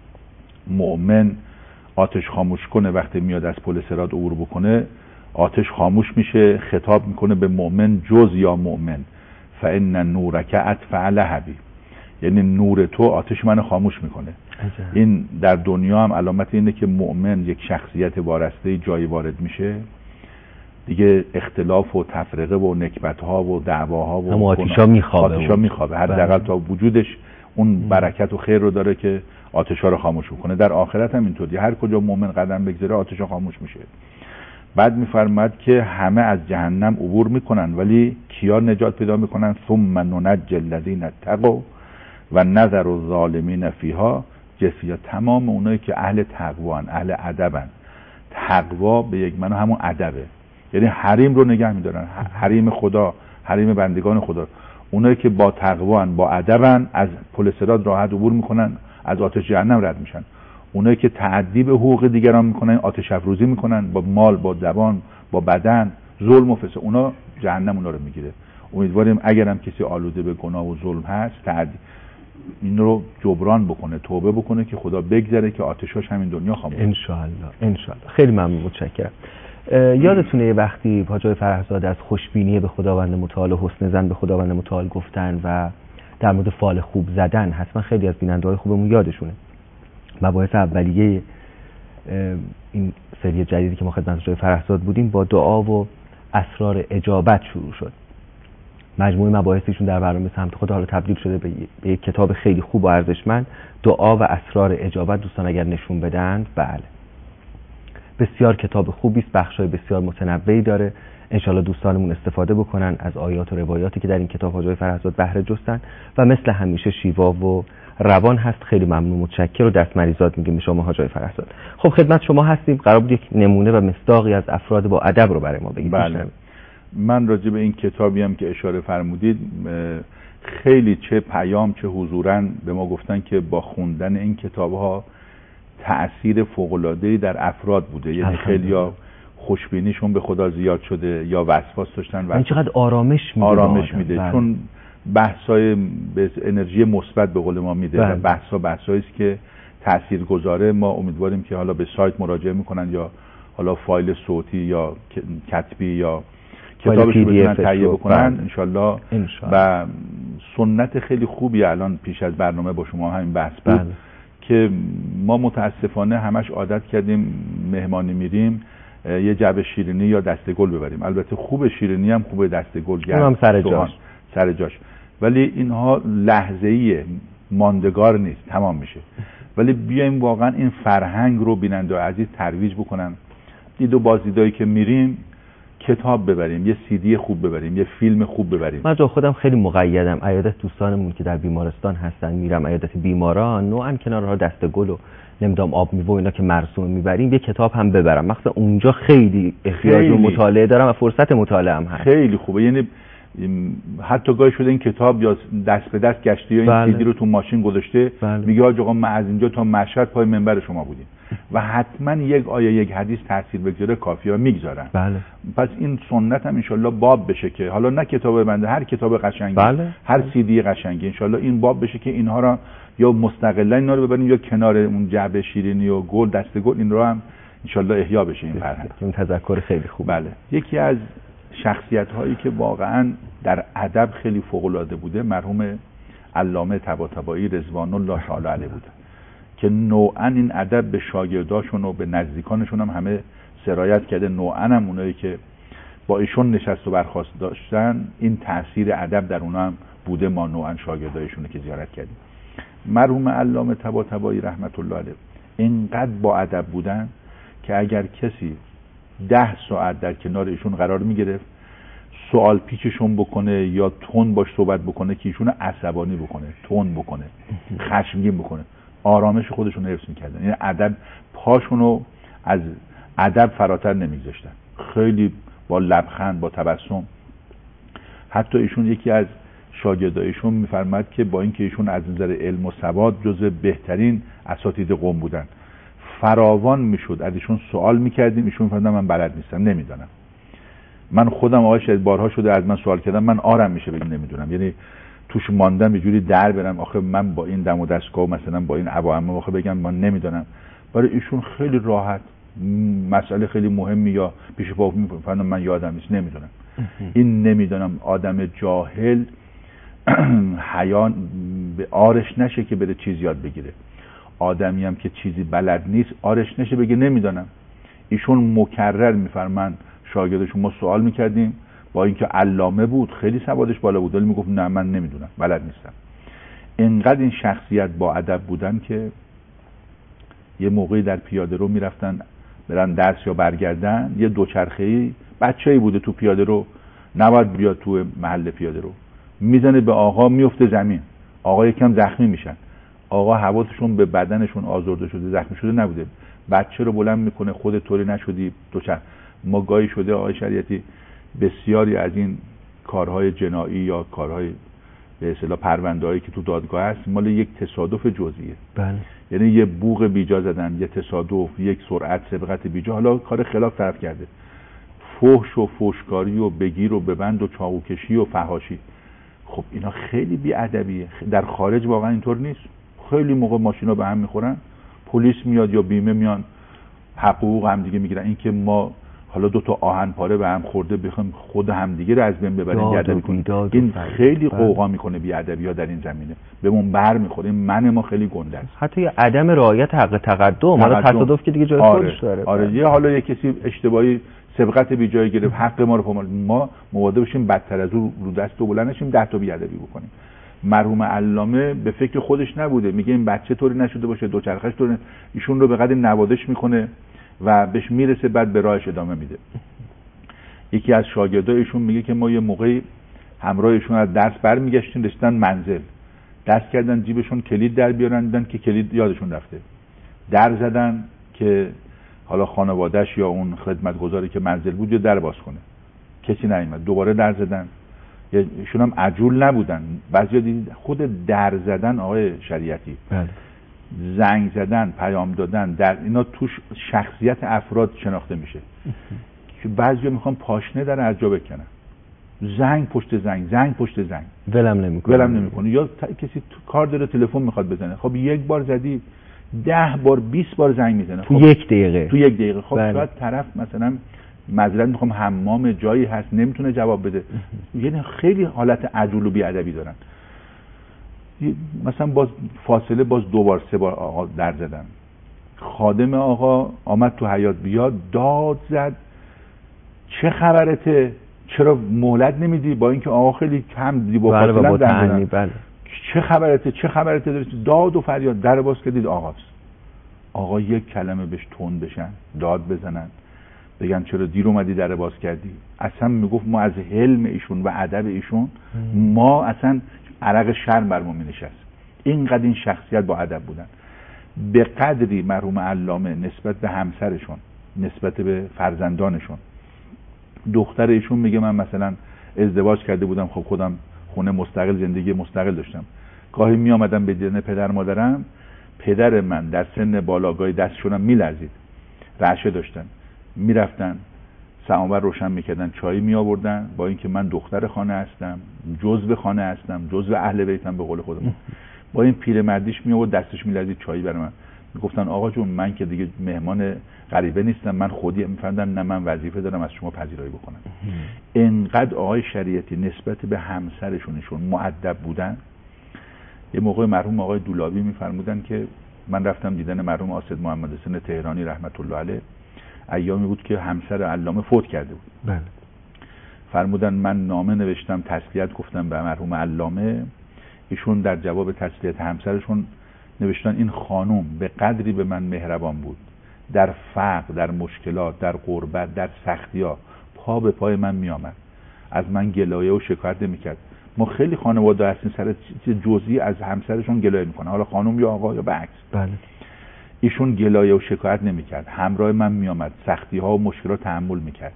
[SPEAKER 2] مؤمن آتش خاموش کنه وقتی میاد از پل صراط عبور بکنه، آتش خاموش میشه، خطاب میکنه به مؤمن جز یا مؤمن فان نورک اطفأ لهبی، یعنی نور تو آتش منو خاموش میکنه. عجب. این در دنیا هم علامت اینه که مؤمن یک شخصیت وارسته جایی وارد میشه، دیگه اختلاف و تفرقه و نکبت‌ها و دعواها و
[SPEAKER 1] هم آتشا میخوابه،
[SPEAKER 2] آتشا میخوابه حداقل تا وجودش اون برکت و خیر رو داره که آتشا رو خاموش کنه. در آخرت هم اینطوری، هر کجا مؤمن قدم بگذاره آتشا خاموش میشه. بعد میفرماد که همه از جهنم عبور میکنن، ولی کیا نجات پیدا میکنن؟ ثم ننجی الذین اتقوا و نذر الظالمین فیها جثیا. تمام اونایی که اهل تقوان، اهل ادبن. تقوا به یک معنی همون ادبه، یعنی حریم رو نگه میدارن، حریم خدا، حریم بندگان خدا. اونایی که با تقوان، با ادبن، از پل صراط راحت عبور میکنن، از آتش جهنم رد میشن. اونایی که تعدی به حقوق دیگران میکنن، آتش افروزی میکنن با مال، با زبان، با بدن، ظلم و فساد، اونا جهنم اونا رو میگیره. امیدواریم اگرم کسی آلوده به گناه و ظلم هست تعدی این رو جبران بکنه، توبه بکنه که خدا بگذره که آتشاش همین دنیا خاموش شه.
[SPEAKER 1] ان شاء الله ان شاء الله. خیلی ممنون، متشکرم. یادتونه یه وقتی حاج آقای فرهزاده از خوشبینی به خداوند متعال و حسن ظن به خداوند متعال گفتن و در مورد فال خوب زدن، حتما خیلی از بیننده‌های خوبمون یادشونه. مباحث اولیه این سری جدیدی که ما خدمت حاج آقای فرهزاده بودیم با دعا و اسرار اجابت شروع شد. مجموعه مباحثشون در برنامه سمت خدا حالا تبدیل شده به یک کتاب خیلی خوب و ارزشمند، دعا و اسرار اجابت. دوستان اگر نشون بدن، بله بسیار کتاب خوبی است، بخشای بسیار متنوعی داره. انشالله دوستانمون استفاده بکنن از آیات و روایاتی که در این کتاب حاج آقای فرهزاده بهره جستن و مثل همیشه شیوا و روان هست. خیلی ممنون، متشکرم و دست مریضات میگیم به شما حاج آقای فرهزاده. خب خدمت شما هستیم، قرار بود یک نمونه و مصداقی از افراد با ادب رو برای ما بگید.
[SPEAKER 2] بله. من راجع به این کتابی هم که اشاره فرمودید خیلی چه پیام چه حضوراً به ما گفتن که با خوندن این کتاب‌ها تأثیر فوق‌العاده‌ای در افراد بوده، یعنی خیلی‌ها خوشبینیشون به خدا زیاد شده یا وسواس داشتن و
[SPEAKER 1] این چقدر آرامش میده،
[SPEAKER 2] آرامش میده بله. چون بحث‌های به انرژی مثبت به قول ما میده بله. و بحث‌ها بحثایی است که تاثیرگذاره. ما امیدواریم که حالا به سایت مراجعه میکنن یا حالا فایل صوتی یا کتبی یا کتابش رو بتونن تهیه بکنن انشالله. و سنت خیلی خوبی الان پیش از برنامه با شما همین بحث بود بله. که ما متاسفانه همش عادت کردیم مهمانی میریم یه جعبه شیرینی یا دسته گل ببریم. البته خوب شیرینی هم خوبه، دسته گل گرم
[SPEAKER 1] سر جاش
[SPEAKER 2] سر جاش، ولی اینها لحظه‌ایه، ماندگار نیست، تمام میشه. ولی بیایم واقعا این فرهنگ رو بیننده عزیز ترویج بکنن. دید و بازدیدایی که میریم کتاب ببریم، یه سی دی خوب ببریم، یه فیلم خوب ببریم.
[SPEAKER 1] من جو خودم خیلی مقیدم، عیادت دوستانمون که در بیمارستان هستن میرم عیادت بیماران، نوعا کنارها دسته گل و نمیدونم آب میوه اینا که مرسوم میبریم، یه کتاب هم ببرم. مثلا اونجا خیلی احتیاج به مطالعه دارم و فرصت مطالعه هم هست.
[SPEAKER 2] خیلی خوبه، یعنی حتی گاهی شده این کتاب یا دست به دست گشته یا این بله. سی دی رو تو ماشین گذاشته بله. میگه آقا ما از اینجا تا مشهد پای منبر شما بودیم. و حتما یک آیه یک حدیث تاثیر بگذاره کافیه میگذارن.
[SPEAKER 1] بله.
[SPEAKER 2] پس این سنت هم انشالله باب بشه که حالا نه کتاب بنده، هر کتاب قشنگی،
[SPEAKER 1] بله.
[SPEAKER 2] هر سی دی قشنگی، انشالله این باب بشه که اینها را یا مستقلا اینا رو ببریم یا کنار اون جعبه شیرینی و گل دسته گل این رو هم انشالله احیا بشه این فرهنگ.
[SPEAKER 1] این تذکر خیلی خوب.
[SPEAKER 2] بله. یکی از شخصیت هایی که واقعا در ادب خیلی فوق العاده بوده مرحوم علامه طباطبایی رضوان الله تعالی علیه بوده که نوعا این ادب به شاگرداشون و به نزدیکانشون هم همه سرایت کرده. نوعا هم اونایی که با ایشون نشست و برخاست داشتن این تاثیر ادب در اونها هم بوده. ما نوعا شاگردایشون که زیارت کردیم. مرحوم علامه طباطبایی رحمت الله علیه اینقدر با ادب بودن که اگر کسی ده ساعت در کنار ایشون قرار میگرفت سوال پیچشون بکنه یا تون باش صحبت بکنه که ایشون عصبانی بکنه، تون بکنه، خشمگین بکنه، آرامش خودشون حفظ میکردن. یعنی ادب پاشونو از ادب فراتر نمیگذاشتن. خیلی با لبخند، با تبسم. حتی ایشون یکی از شاگردایشون میفرماد که با اینکه ایشون از نظر علم و سواد جزو بهترین اساتید قم بودن، فراوان میشد از ایشون سوال میکردیم، ایشون میفرمودن من بلد نیستم، نمیدونم. من خودم آقای شاید بارها شده از من سوال کردم، من آرم میشه بگم نمیدونم، یعنی توش ماندم، یه جوری در برم آخه من با این دم و دستگاه مثلا با این عوامم آخه بگم من نمیدونم. برای ایشون خیلی راحت مسئله خیلی مهمی یا پیش پا میفرمودن من یادم نیست، نمیدونم. این نمیدونم آدم جاهل حیان به آرش نشه که بره چیز یاد بگیره. آدمی هم که چیزی بلد نیست آرش نشه بگه نمیدونم. ایشون مکرر میفرمان شاگردشون ما سوال میکردیم، با اینکه علامه بود خیلی سوادش بالا بود ولی میگفت نه من نمیدونم، بلد نیستم. اینقدر این شخصیت با ادب بودن که یه موقعی در پیاده رو میرفتن برن درس یا برگردن، یه دوچرخه‌ای بچه‌ای بوده تو پیاده رو، نباید بیاد تو محل پیاده رو، میزنه به آقا، میفته زمین. آقا یکم زخمی میشن. آقا حواسشون به بدنشون آزرده شده، زخمی شده نبوده، بچه رو بلند میکنه، خودت طوری نشدی دوچرخه. ما گاهی شده آقای شریعتی بسیاری از این کارهای جنایی یا کارهای به اصطلاح پرونده‌ای که تو دادگاه هست مال یک تصادف جزئیه.
[SPEAKER 1] بله.
[SPEAKER 2] یعنی یه بوق بیجا زدن، یه تصادف، یک سرعت سبقت بیجا، حالا کار خلاف طرف کرده، فحش و فحشکاری و بگیر و ببند و چاقوکشی و فحاشی. خب اینا خیلی بی‌ادبیه. در خارج واقعا اینطور نیست. خیلی موقع ماشینا به هم میخورن، پلیس میاد یا بیمه میان حقوق هم دیگه میگیرن. این که ما حالا دو تا آهن پاره به هم خورده بخوام خود همدیگه رو از بین ببریم بی‌ادبی کنیم، این خیلی قوقا میکنه بی‌ادبی‌ها در این زمینه، بهمون بر میخوره. این من ما خیلی گنده است.
[SPEAKER 1] حتی یه عدم رعایت حق تقدم، حالا تصادف که دیگه جای
[SPEAKER 2] آره.
[SPEAKER 1] خودش داره.
[SPEAKER 2] آره یه حالا یه کسی اشتباهی سبقت بی جای گرفت حق ما رو پامال، ما مواظب بشیم بدتر از اون رو دست و بلند نشیم ده تا بی‌ادبی بکنیم. مرحوم علامه به فکر خودش نبوده، میگه این بچه طوری نشده باشه، دوچرخش طوری، ایشون رو به قدر نوازش میکنه و بهش میرسه، بعد به راهش ادامه میده. یکی از شاگردای ایشون میگه که ما یه موقعی همراه ایشون از درس برمیگشتیم، رسیدن منزل، دست کردن جیبشون کلید در بیارن، دیدن که کلید یادشون رفته. در زدن که حالا خانواده‌اش یا اون خدمتگزاری که منزل بود یا در باز کنه، کسی نیومد. دوباره در زدن، ایشون هم عجول نبودن. بعضیا دیدید خود در زدن آقای شریعتی،
[SPEAKER 1] بله.
[SPEAKER 2] زنگ زدن، پیام دادن، در اینا توش شخصیت افراد شناخته میشه که بعضیا میخوان پاشنه در از جا بکنن، زنگ پشت زنگ، زنگ پشت زنگ،
[SPEAKER 1] ولم نمیکنه
[SPEAKER 2] ولم نمیکنه یا کسی تو کار داره تلفن میخواد بزنه، خب یک بار زدی ده بار بیست بار زنگ میزنه
[SPEAKER 1] تو
[SPEAKER 2] خب
[SPEAKER 1] یک دقیقه
[SPEAKER 2] تو یک دقیقه خب
[SPEAKER 1] بله.
[SPEAKER 2] شاید طرف مثلا معذرت میخوام حمام جایی هست نمیتونه جواب بده، یعنی خیلی حالت عجول و بی‌ادبی دارن. مثلا باز فاصله باز دو بار سه بار آقا در زدن، خادم آقا آمد تو حیاط بیاد، داد زد چه خبرته، چرا مهلت نمیدی، با اینکه آقا خیلی کم دی با
[SPEAKER 1] بله
[SPEAKER 2] فاصله
[SPEAKER 1] با
[SPEAKER 2] زدن،
[SPEAKER 1] بله.
[SPEAKER 2] چه خبرته چه خبرته داری، داد و فریاد. در باز کردید آقاست. آقا یک کلمه بهش تون بشن، داد بزنن، بگن چرا دیر اومدی در باز کردی. اصلا میگفت ما از حلم ایشون و ادب ایشون ما اصلا عرق شرم بر ما مینشست. اینقدر این شخصیت با ادب بودن. به قدری مرحوم علامه نسبت به همسرشون، نسبت به فرزندانشون، دختر ایشون میگه من مثلا ازدواج کرده بودم، خب خودم خونه مستقل، زندگی مستقل داشتم، گاهی می آمدم به دیدن پدر مادرم، پدر من در سن بالاگاهی دستشون میلرزید، رعشه داشتن، میرفتن سماور روشن میکردن، چای میآوردن، با اینکه من دختر خانه هستم، جزء خانه هستم، جزء اهل بیتم به قول خودمون، با این پیرمردیش میآورد دستش میلرزید چای برای من. میگفتن آقا جون من که دیگه مهمان غریبه نیستم، من خودی میفهمدن نه من وظیفه دارم از شما پذیرایی بکنم. انقدر آقای شریعتی نسبت به همسرشونشون مؤدب بودن. یه موقع مرحوم آقای دولابی میفرمودن که من رفتم دیدن مرحوم آسد محمد حسین تهرانی رحمت الله علیه، ایامی بود که همسر علامه فوت کرده بود.
[SPEAKER 1] بله.
[SPEAKER 2] فرمودن من نامه نوشتم تسلیت گفتم به مرحوم علامه، ایشون در جواب تسلیت همسرشون نوشتن این خانم به قدری به من مهربان بود، در فقر، در مشکلات، در غربت، در سختی‌ها پا به پای من میآمد، از من گلایه و شکایت نمی‌کرد. ما خیلی خانواده هستیم سر چیز جزئی از همسرشون گلایه میکنن، حالا خانم یا آقا یا بعکس.
[SPEAKER 1] بله.
[SPEAKER 2] ایشون گلایه و شکایت نمی‌کرد، همراه من میآمد، سختی‌ها و مشکلات تحمل می‌کرد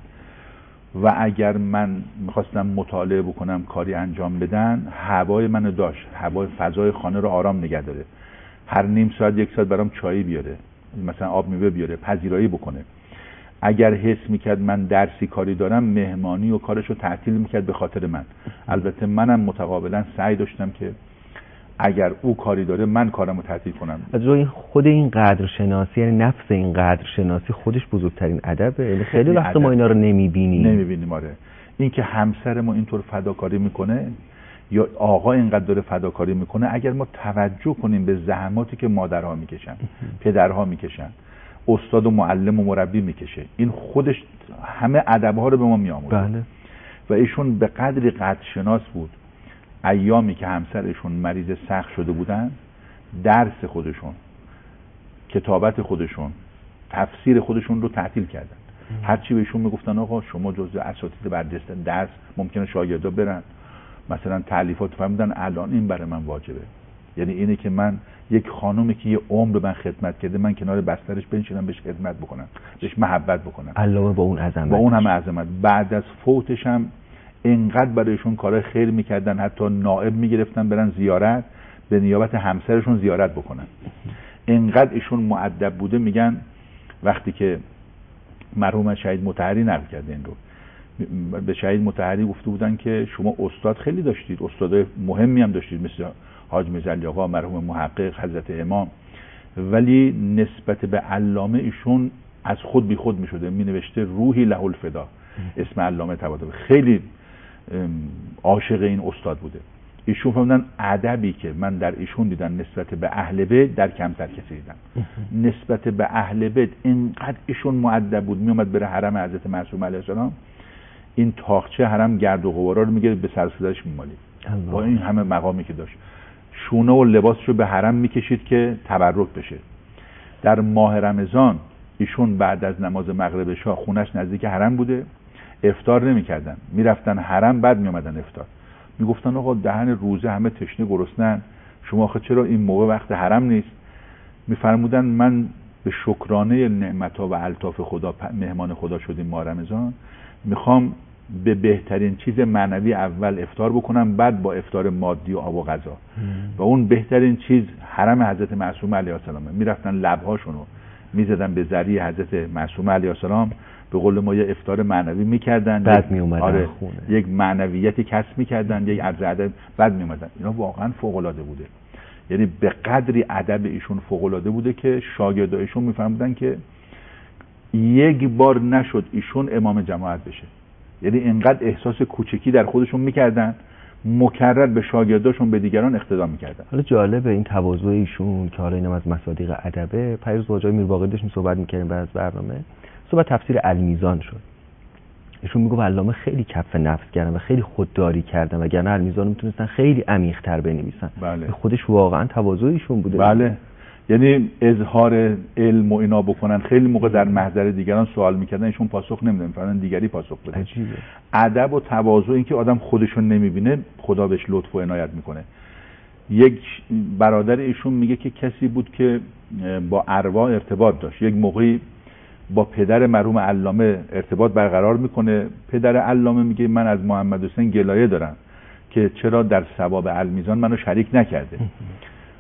[SPEAKER 2] و اگر من می‌خواستم مطالعه بکنم، کاری انجام بدن، هوای منو داشت، هوای فضای خانه رو آرام نگه داره. هر نیم ساعت یک ساعت برام چای بیاره، مثلا آب میوه بیاره، پذیرایی بکنه. اگر حس میکرد من درسی کاری دارم، مهمانی و کارشو تعطیل میکرد به خاطر من. البته منم متقابلا سعی داشتم که اگر او کاری داره من کارمو تعطیل کنم.
[SPEAKER 1] از روی خود این قدر شناسی، یعنی نفس این قدر شناسی خودش بزرگترین ادبه. یعنی خیلی وقت ما اینا رو نمیبینیم.
[SPEAKER 2] نمیبینیم آره. این که همسر ما اینطور فداکاری میکنه یا آقا اینقدر داره فداکاری میکنه، اگر ما توجه کنیم به زحماتی که مادرها میکشن، پدرها میکشن، استاد و معلم و مربی میکشه، این خودش همه ادبها رو به ما میآموزه.
[SPEAKER 1] بله.
[SPEAKER 2] و ایشون به قدری قدر شناس بود، ایامی که همسرشون مریض سخت شده بودن، درس خودشون، کتابت خودشون، تفسیر خودشون رو تعطیل کردن. هرچی بهشون میگفتن آقا شما جزء اساتید برجسته درس، ممکنه شاگردا برن مثلا تالیفات فرمودن الان این برای من واجبه. یعنی اینه که من یک خانومی که یه عمر به من خدمت کرده، من کنار بسترش بنشینم بهش خدمت بکنم، بهش محبت بکنم.
[SPEAKER 1] علامه با اون عظمت،
[SPEAKER 2] با اون همه عظمت، بعد از فوتش هم اینقدر برایشون کارهای خیر میکردن، حتی نائب میگرفتن برن زیارت، به نیابت همسرشون زیارت بکنن. اینقدر ایشون مؤدب بوده. میگن وقتی که مرحوم شهید مطهری نقل کرده این رو، به شهید مطهری گفته بودن که شما استاد خیلی داشتید، استادای مهمی هم داشتید مثل حاج میرزا آقا، مرحوم محقق، حضرت امام، ولی نسبت به علامه ایشون از خود بی خود میشده، می نوشته روحی له الفدا، اسم علامه طباطبایی، خیلی عاشق این استاد بوده. ایشون فهمیدن ادبی که من در ایشون دیدم نسبت به اهل بیت در کمتر کسی دیدم. نسبت به اهل بیت اینقدر ایشون مؤدب بود، می اومد بره حرم حضرت معصوم علیه السلام، این تاقچه حرم گرد و غبارا رو میگیره به سر و صداش میمالید، با این همه مقامی که داشت. شونه و لباسشو به حرم میکشید که تبرک بشه. در ماه رمضان ایشون بعد از نماز مغرب شاه خونش نزدیک حرم بوده، افطار نمیکردن، میرفتن حرم بعد میومدن افطار. میگفتن آقا دهن روزه همه تشنه گرسنن، شما آخه چرا این موقع وقت حرم نیست؟ میفرمودن من به شکرانه نعمت‌ها و الطاف خدا مهمان خدا شدیم ماه رمضان، میخوام به بهترین چیز معنوی اول افطار بکنم، بعد با افطار مادی و آب و غذا. و اون بهترین چیز حرم حضرت معصومه علیه السلام. میرفتن لبهاشونو میزدن به ذریع حضرت معصومه علیه السلام، به قول ما یه افطار معنوی میکردن،
[SPEAKER 1] بعد میومدن
[SPEAKER 2] آره
[SPEAKER 1] خونه، یک
[SPEAKER 2] معنویتی کسب میکردن، یک عرض ادب، بعد میومدن. اینا واقعا فوق العاده بوده. یعنی به قدری ادب ایشون فوق العاده بوده که شاگردایشون میفهمیدن که یک بار نشد ایشون امام جماعت بشه. یعنی اینقدر احساس کوچکی در خودشون میکردن، مکرر به شاگرداشون به دیگران اقتدا میکردن.
[SPEAKER 1] حالا جالبه این تواضع ایشون که حالا اینم از مصادیق ادبه. پیروز با جای میرباقری داشتیم صحبت میکردیم بعد از برنامه، صحبت تفسیر المیزان شد. ایشون میگه علامه خیلی کف نفس کردن و خیلی خودداری کردن، وگرنه المیزان میتونستن خیلی عمیق‌تر بنویسن.
[SPEAKER 2] بله.
[SPEAKER 1] خودش واقعا تواضع ایشون بوده.
[SPEAKER 2] بله. یعنی اظهار علم و اینا بکنن، خیلی موقع در محضر دیگران سوال میکردن، ایشون پاسخ نمیدن، فرضاً دیگری پاسخ بده.
[SPEAKER 1] عجیبه.
[SPEAKER 2] ادب و تواضع، این که آدم خودشون نمیبینه خدا بهش لطف و عنایت میکنه. یک برادر ایشون میگه که کسی بود که با ارواح ارتباط داشت، یک موقعی با پدر مرحوم علامه ارتباط برقرار میکنه. پدر علامه میگه من از محمد حسین گلایه دارم که چرا در ثواب المیزان منو شریک نکرده.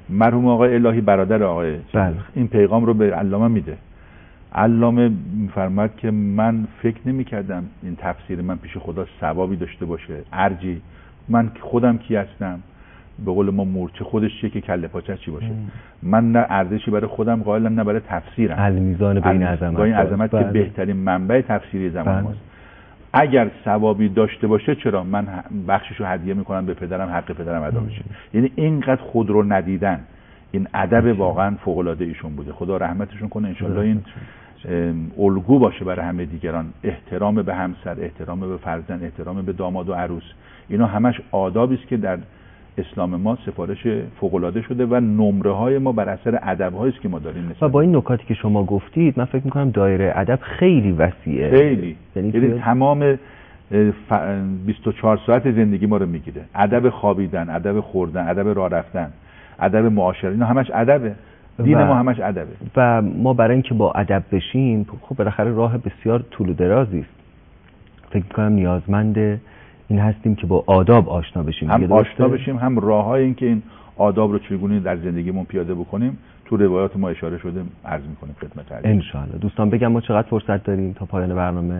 [SPEAKER 2] مرحوم آقای الهی برادر آقای
[SPEAKER 1] بله.
[SPEAKER 2] این پیغام رو به علامه میده. علامه میفرماد که من فکر نمی کردم این تفسیر من پیش خدا ثوابی داشته باشه، ارجی. من خودم کی هستم؟ به قول ما مورچه خودش چیه که کله پاچه چی باشه. ام. من نه ارزشی برای خودم قائلم نه برای تفسیرم.
[SPEAKER 1] المیزان بین عظمت،
[SPEAKER 2] با این عظمت که
[SPEAKER 1] بله.
[SPEAKER 2] بهترین منبع تفسیری زمان
[SPEAKER 1] بله.
[SPEAKER 2] ماست. اگر ثوابی داشته باشه چرا من بخششو هدیه میکنم به پدرم، حق پدرم ادا بشه. یعنی اینقدر خود رو ندیدن. این ادب واقعا فوق العاده ایشون بوده. خدا رحمتشون کنه. انشالله این الگو باشه برای همه دیگران. احترام به همسر، احترام به فرزند، احترام به داماد و عروس، اینا همش آدابی است که در اسلام ما سفارش فوق العاده شده و نمره های ما بر اثر ادب هایی است که ما داریم.
[SPEAKER 1] و با این نکاتی که شما گفتید من فکر می‌کنم دایره ادب خیلی وسیعه.
[SPEAKER 2] خیلی یعنی که... تمام بیست و چهار ساعت زندگی ما رو میگیره. ادب خوابیدن، ادب خوردن، ادب راه رفتن، ادب معاشره، اینا همش ادبه. دین ما همش ادبه.
[SPEAKER 1] و ما برای اینکه با ادب بشیم خب بالاخره راه بسیار طول و درازی است. فکر می‌کنم نیازمند این هستیم که با آداب آشنا بشیم.
[SPEAKER 2] هم آشنا بشیم، هم راه‌های این که این آداب رو چگونه در زندگیمون پیاده بکنیم تو روایات ما اشاره شده عرض می‌کنیم خدمت عزیز.
[SPEAKER 1] ان شاء الله. دوستان بگم ما چقدر فرصت داریم تا پایان برنامه؟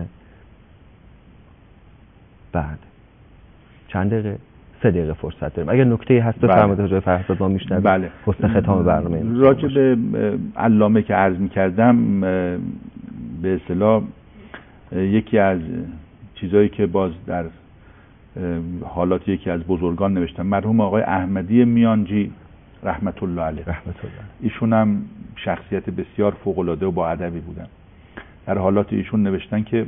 [SPEAKER 1] بعد چند دقیقه؟ سه دقیقه فرصت داریم. اگر نکته‌ای هست بفرمایید حضرت فرهاد ما میشنویم.
[SPEAKER 2] بله.
[SPEAKER 1] حسن ختام برنامه.
[SPEAKER 2] راجع به علامه که عرض می‌کردم به اصطلاح یکی از چیزایی که باز در حالات یکی از بزرگان نوشتن، مرحوم آقای احمدی میانجی رحمت الله علیه.
[SPEAKER 1] رحمت الله.
[SPEAKER 2] ایشون هم شخصیت بسیار فوق العاده و با ادبی بودن. در حالات ایشون نوشتن که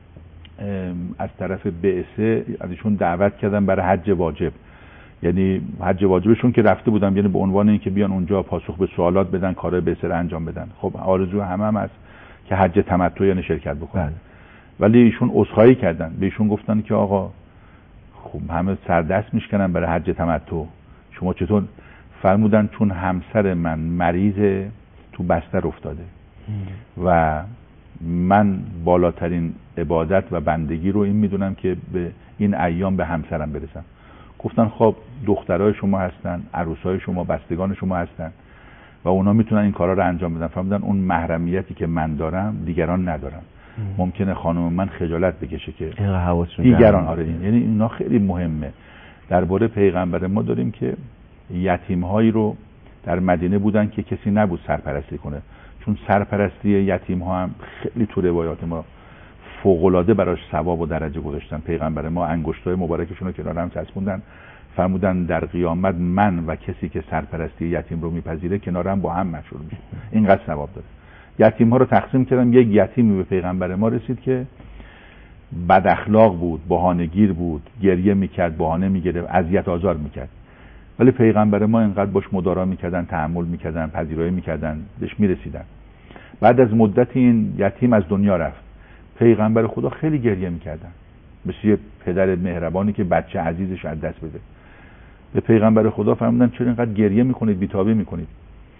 [SPEAKER 2] از طرف بعثه از ایشون دعوت کردن برای حج واجب. یعنی حج واجبشون که رفته بودن، یعنی به عنوان اینکه بیان اونجا پاسخ به سوالات بدن، کارهای بعثه رو انجام بدن. خب آرزو همه هم است که حج تمتع یعنی شرکت بکنن. بله. ولی ایشون عذرخواهی کردن. به ایشون گفتن که آقا خب همه سردست میشکنن برای حج تمتع، شما چطور؟ فرمودن چون همسر من مریض تو بستر افتاده و من بالاترین عبادت و بندگی رو این میدونم که به این ایام به همسرم برسم. گفتن خب دخترای شما هستن، عروسای شما، بستگان شما هستن و اونا میتونن این کارا رو انجام بدن. فرمودن اون محرمیتی که من دارم دیگران ندارن. ممکنه خانم من خجالت بکشه که دیگران. آره این یعنی اینا خیلی مهمه. درباره پیغمبر ما داریم که یتیم هایی رو در مدینه بودن که کسی نبود سرپرستی کنه، چون سرپرستی یتیم ها هم خیلی تو روایات ما فوق العاده براش ثواب و درجه گذاشتن. پیغمبر ما انگشتای مبارکشون رو کنار هم چسبوندن، فرمودن در قیامت من و کسی که سرپرستی یتیم رو میپذیره کنار هم با هم مشهور میشه. اینقدر ثواب داره. یتیم ها رو تقسیم کردم. یک یتیمی به پیغمبر ما رسید که بد اخلاق بود، بهانه‌گیر بود، گریه میکرد، بهانه میگرفت، اذیت آزار میکرد. ولی پیغمبر ما اینقدر باش مدارا میکردن، تحمل میکردن، پذیرایی میکردن، بهش میرسیدن. بعد از مدت این یتیم از دنیا رفت. پیغمبر خدا خیلی گریه میکردن، مثل یه پدر مهربانی که بچه عزیزش از دست بده. به پیغمبر خدا فرمودن چرا اینقدر گریه میکنید، بی‌تابی میکنید؟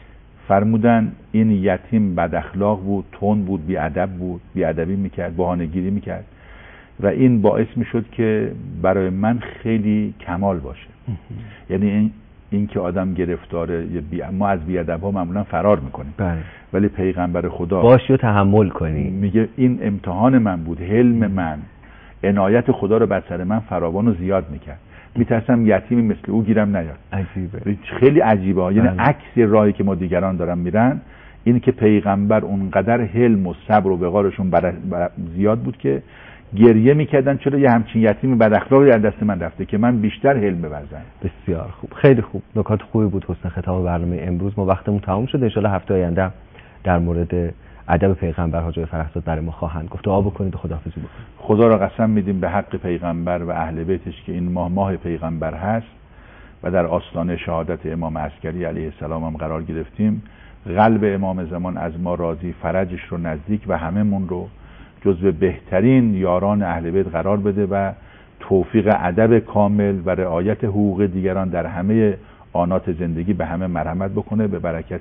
[SPEAKER 2] فرمودن این یتیم بد اخلاق بود، تند بود، بی ادب بود، بی ادبی میکرد، بهانه‌گیری میکرد و این باعث میشد که برای من خیلی کمال باشه. یعنی این این که آدم گرفتاره، ما از بی ادب‌ها معمولا فرار میکنیم. بله. ولی پیغمبر خدا
[SPEAKER 1] باشی و تحمل کنی.
[SPEAKER 2] میگه این امتحان من بود، حلم من، عنایت خدا رو بر سر من فراوان و زیاد میکرد. میترسم یتیمی مثل او گیرم نیاد.
[SPEAKER 1] عجیبه.
[SPEAKER 2] خیلی عجیبه. یعنی عکس راهی که ما دیگران دارن میرن، این که پیغمبر اونقدر حلم و صبر و وقارشون بر... بر... زیاد بود که گریه میکردن چرا یه همچین یتیمی بد اخلاقی از دست من رفته که من بیشتر حلم بورزم.
[SPEAKER 1] بسیار خوب، خیلی خوب، نکات خوبی بود. حسن ختام برنامه امروز. ما وقتمون تمام شده. ان شاءالله هفته آینده در مورد ادب پیغمبر حاج فرهاد برای ما خواهند گفت. دعا بکنید و خداحافظی بکنید.
[SPEAKER 2] خدا را قسم میدیم به حق پیغمبر و اهل بیتش که این ماه ماه پیغمبر هست و در آستانه شهادت امام عسکری علیه السلام هم قرار گرفتیم. قلب امام زمان از ما راضی، فرجش رو نزدیک و هممون رو جزو بهترین یاران اهل بیت قرار بده و توفیق ادب کامل و رعایت حقوق دیگران در همه آنات زندگی به همه مرحمت بکنه به برکت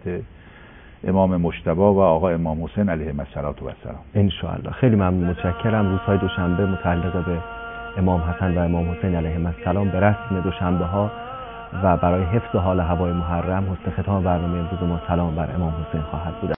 [SPEAKER 2] امام مجتبی و آقا امام حسین علیه السلام.
[SPEAKER 1] ان شاء الله. خیلی ممنون، متشکرم. روزهای دوشنبه متعلق به امام حسن و امام حسین علیهم السلام به رسم دوشنبه ها و برای حفظ حال هوای محرم حسن ختام برنامه امروز ما سلام بر امام حسین خواهد بود.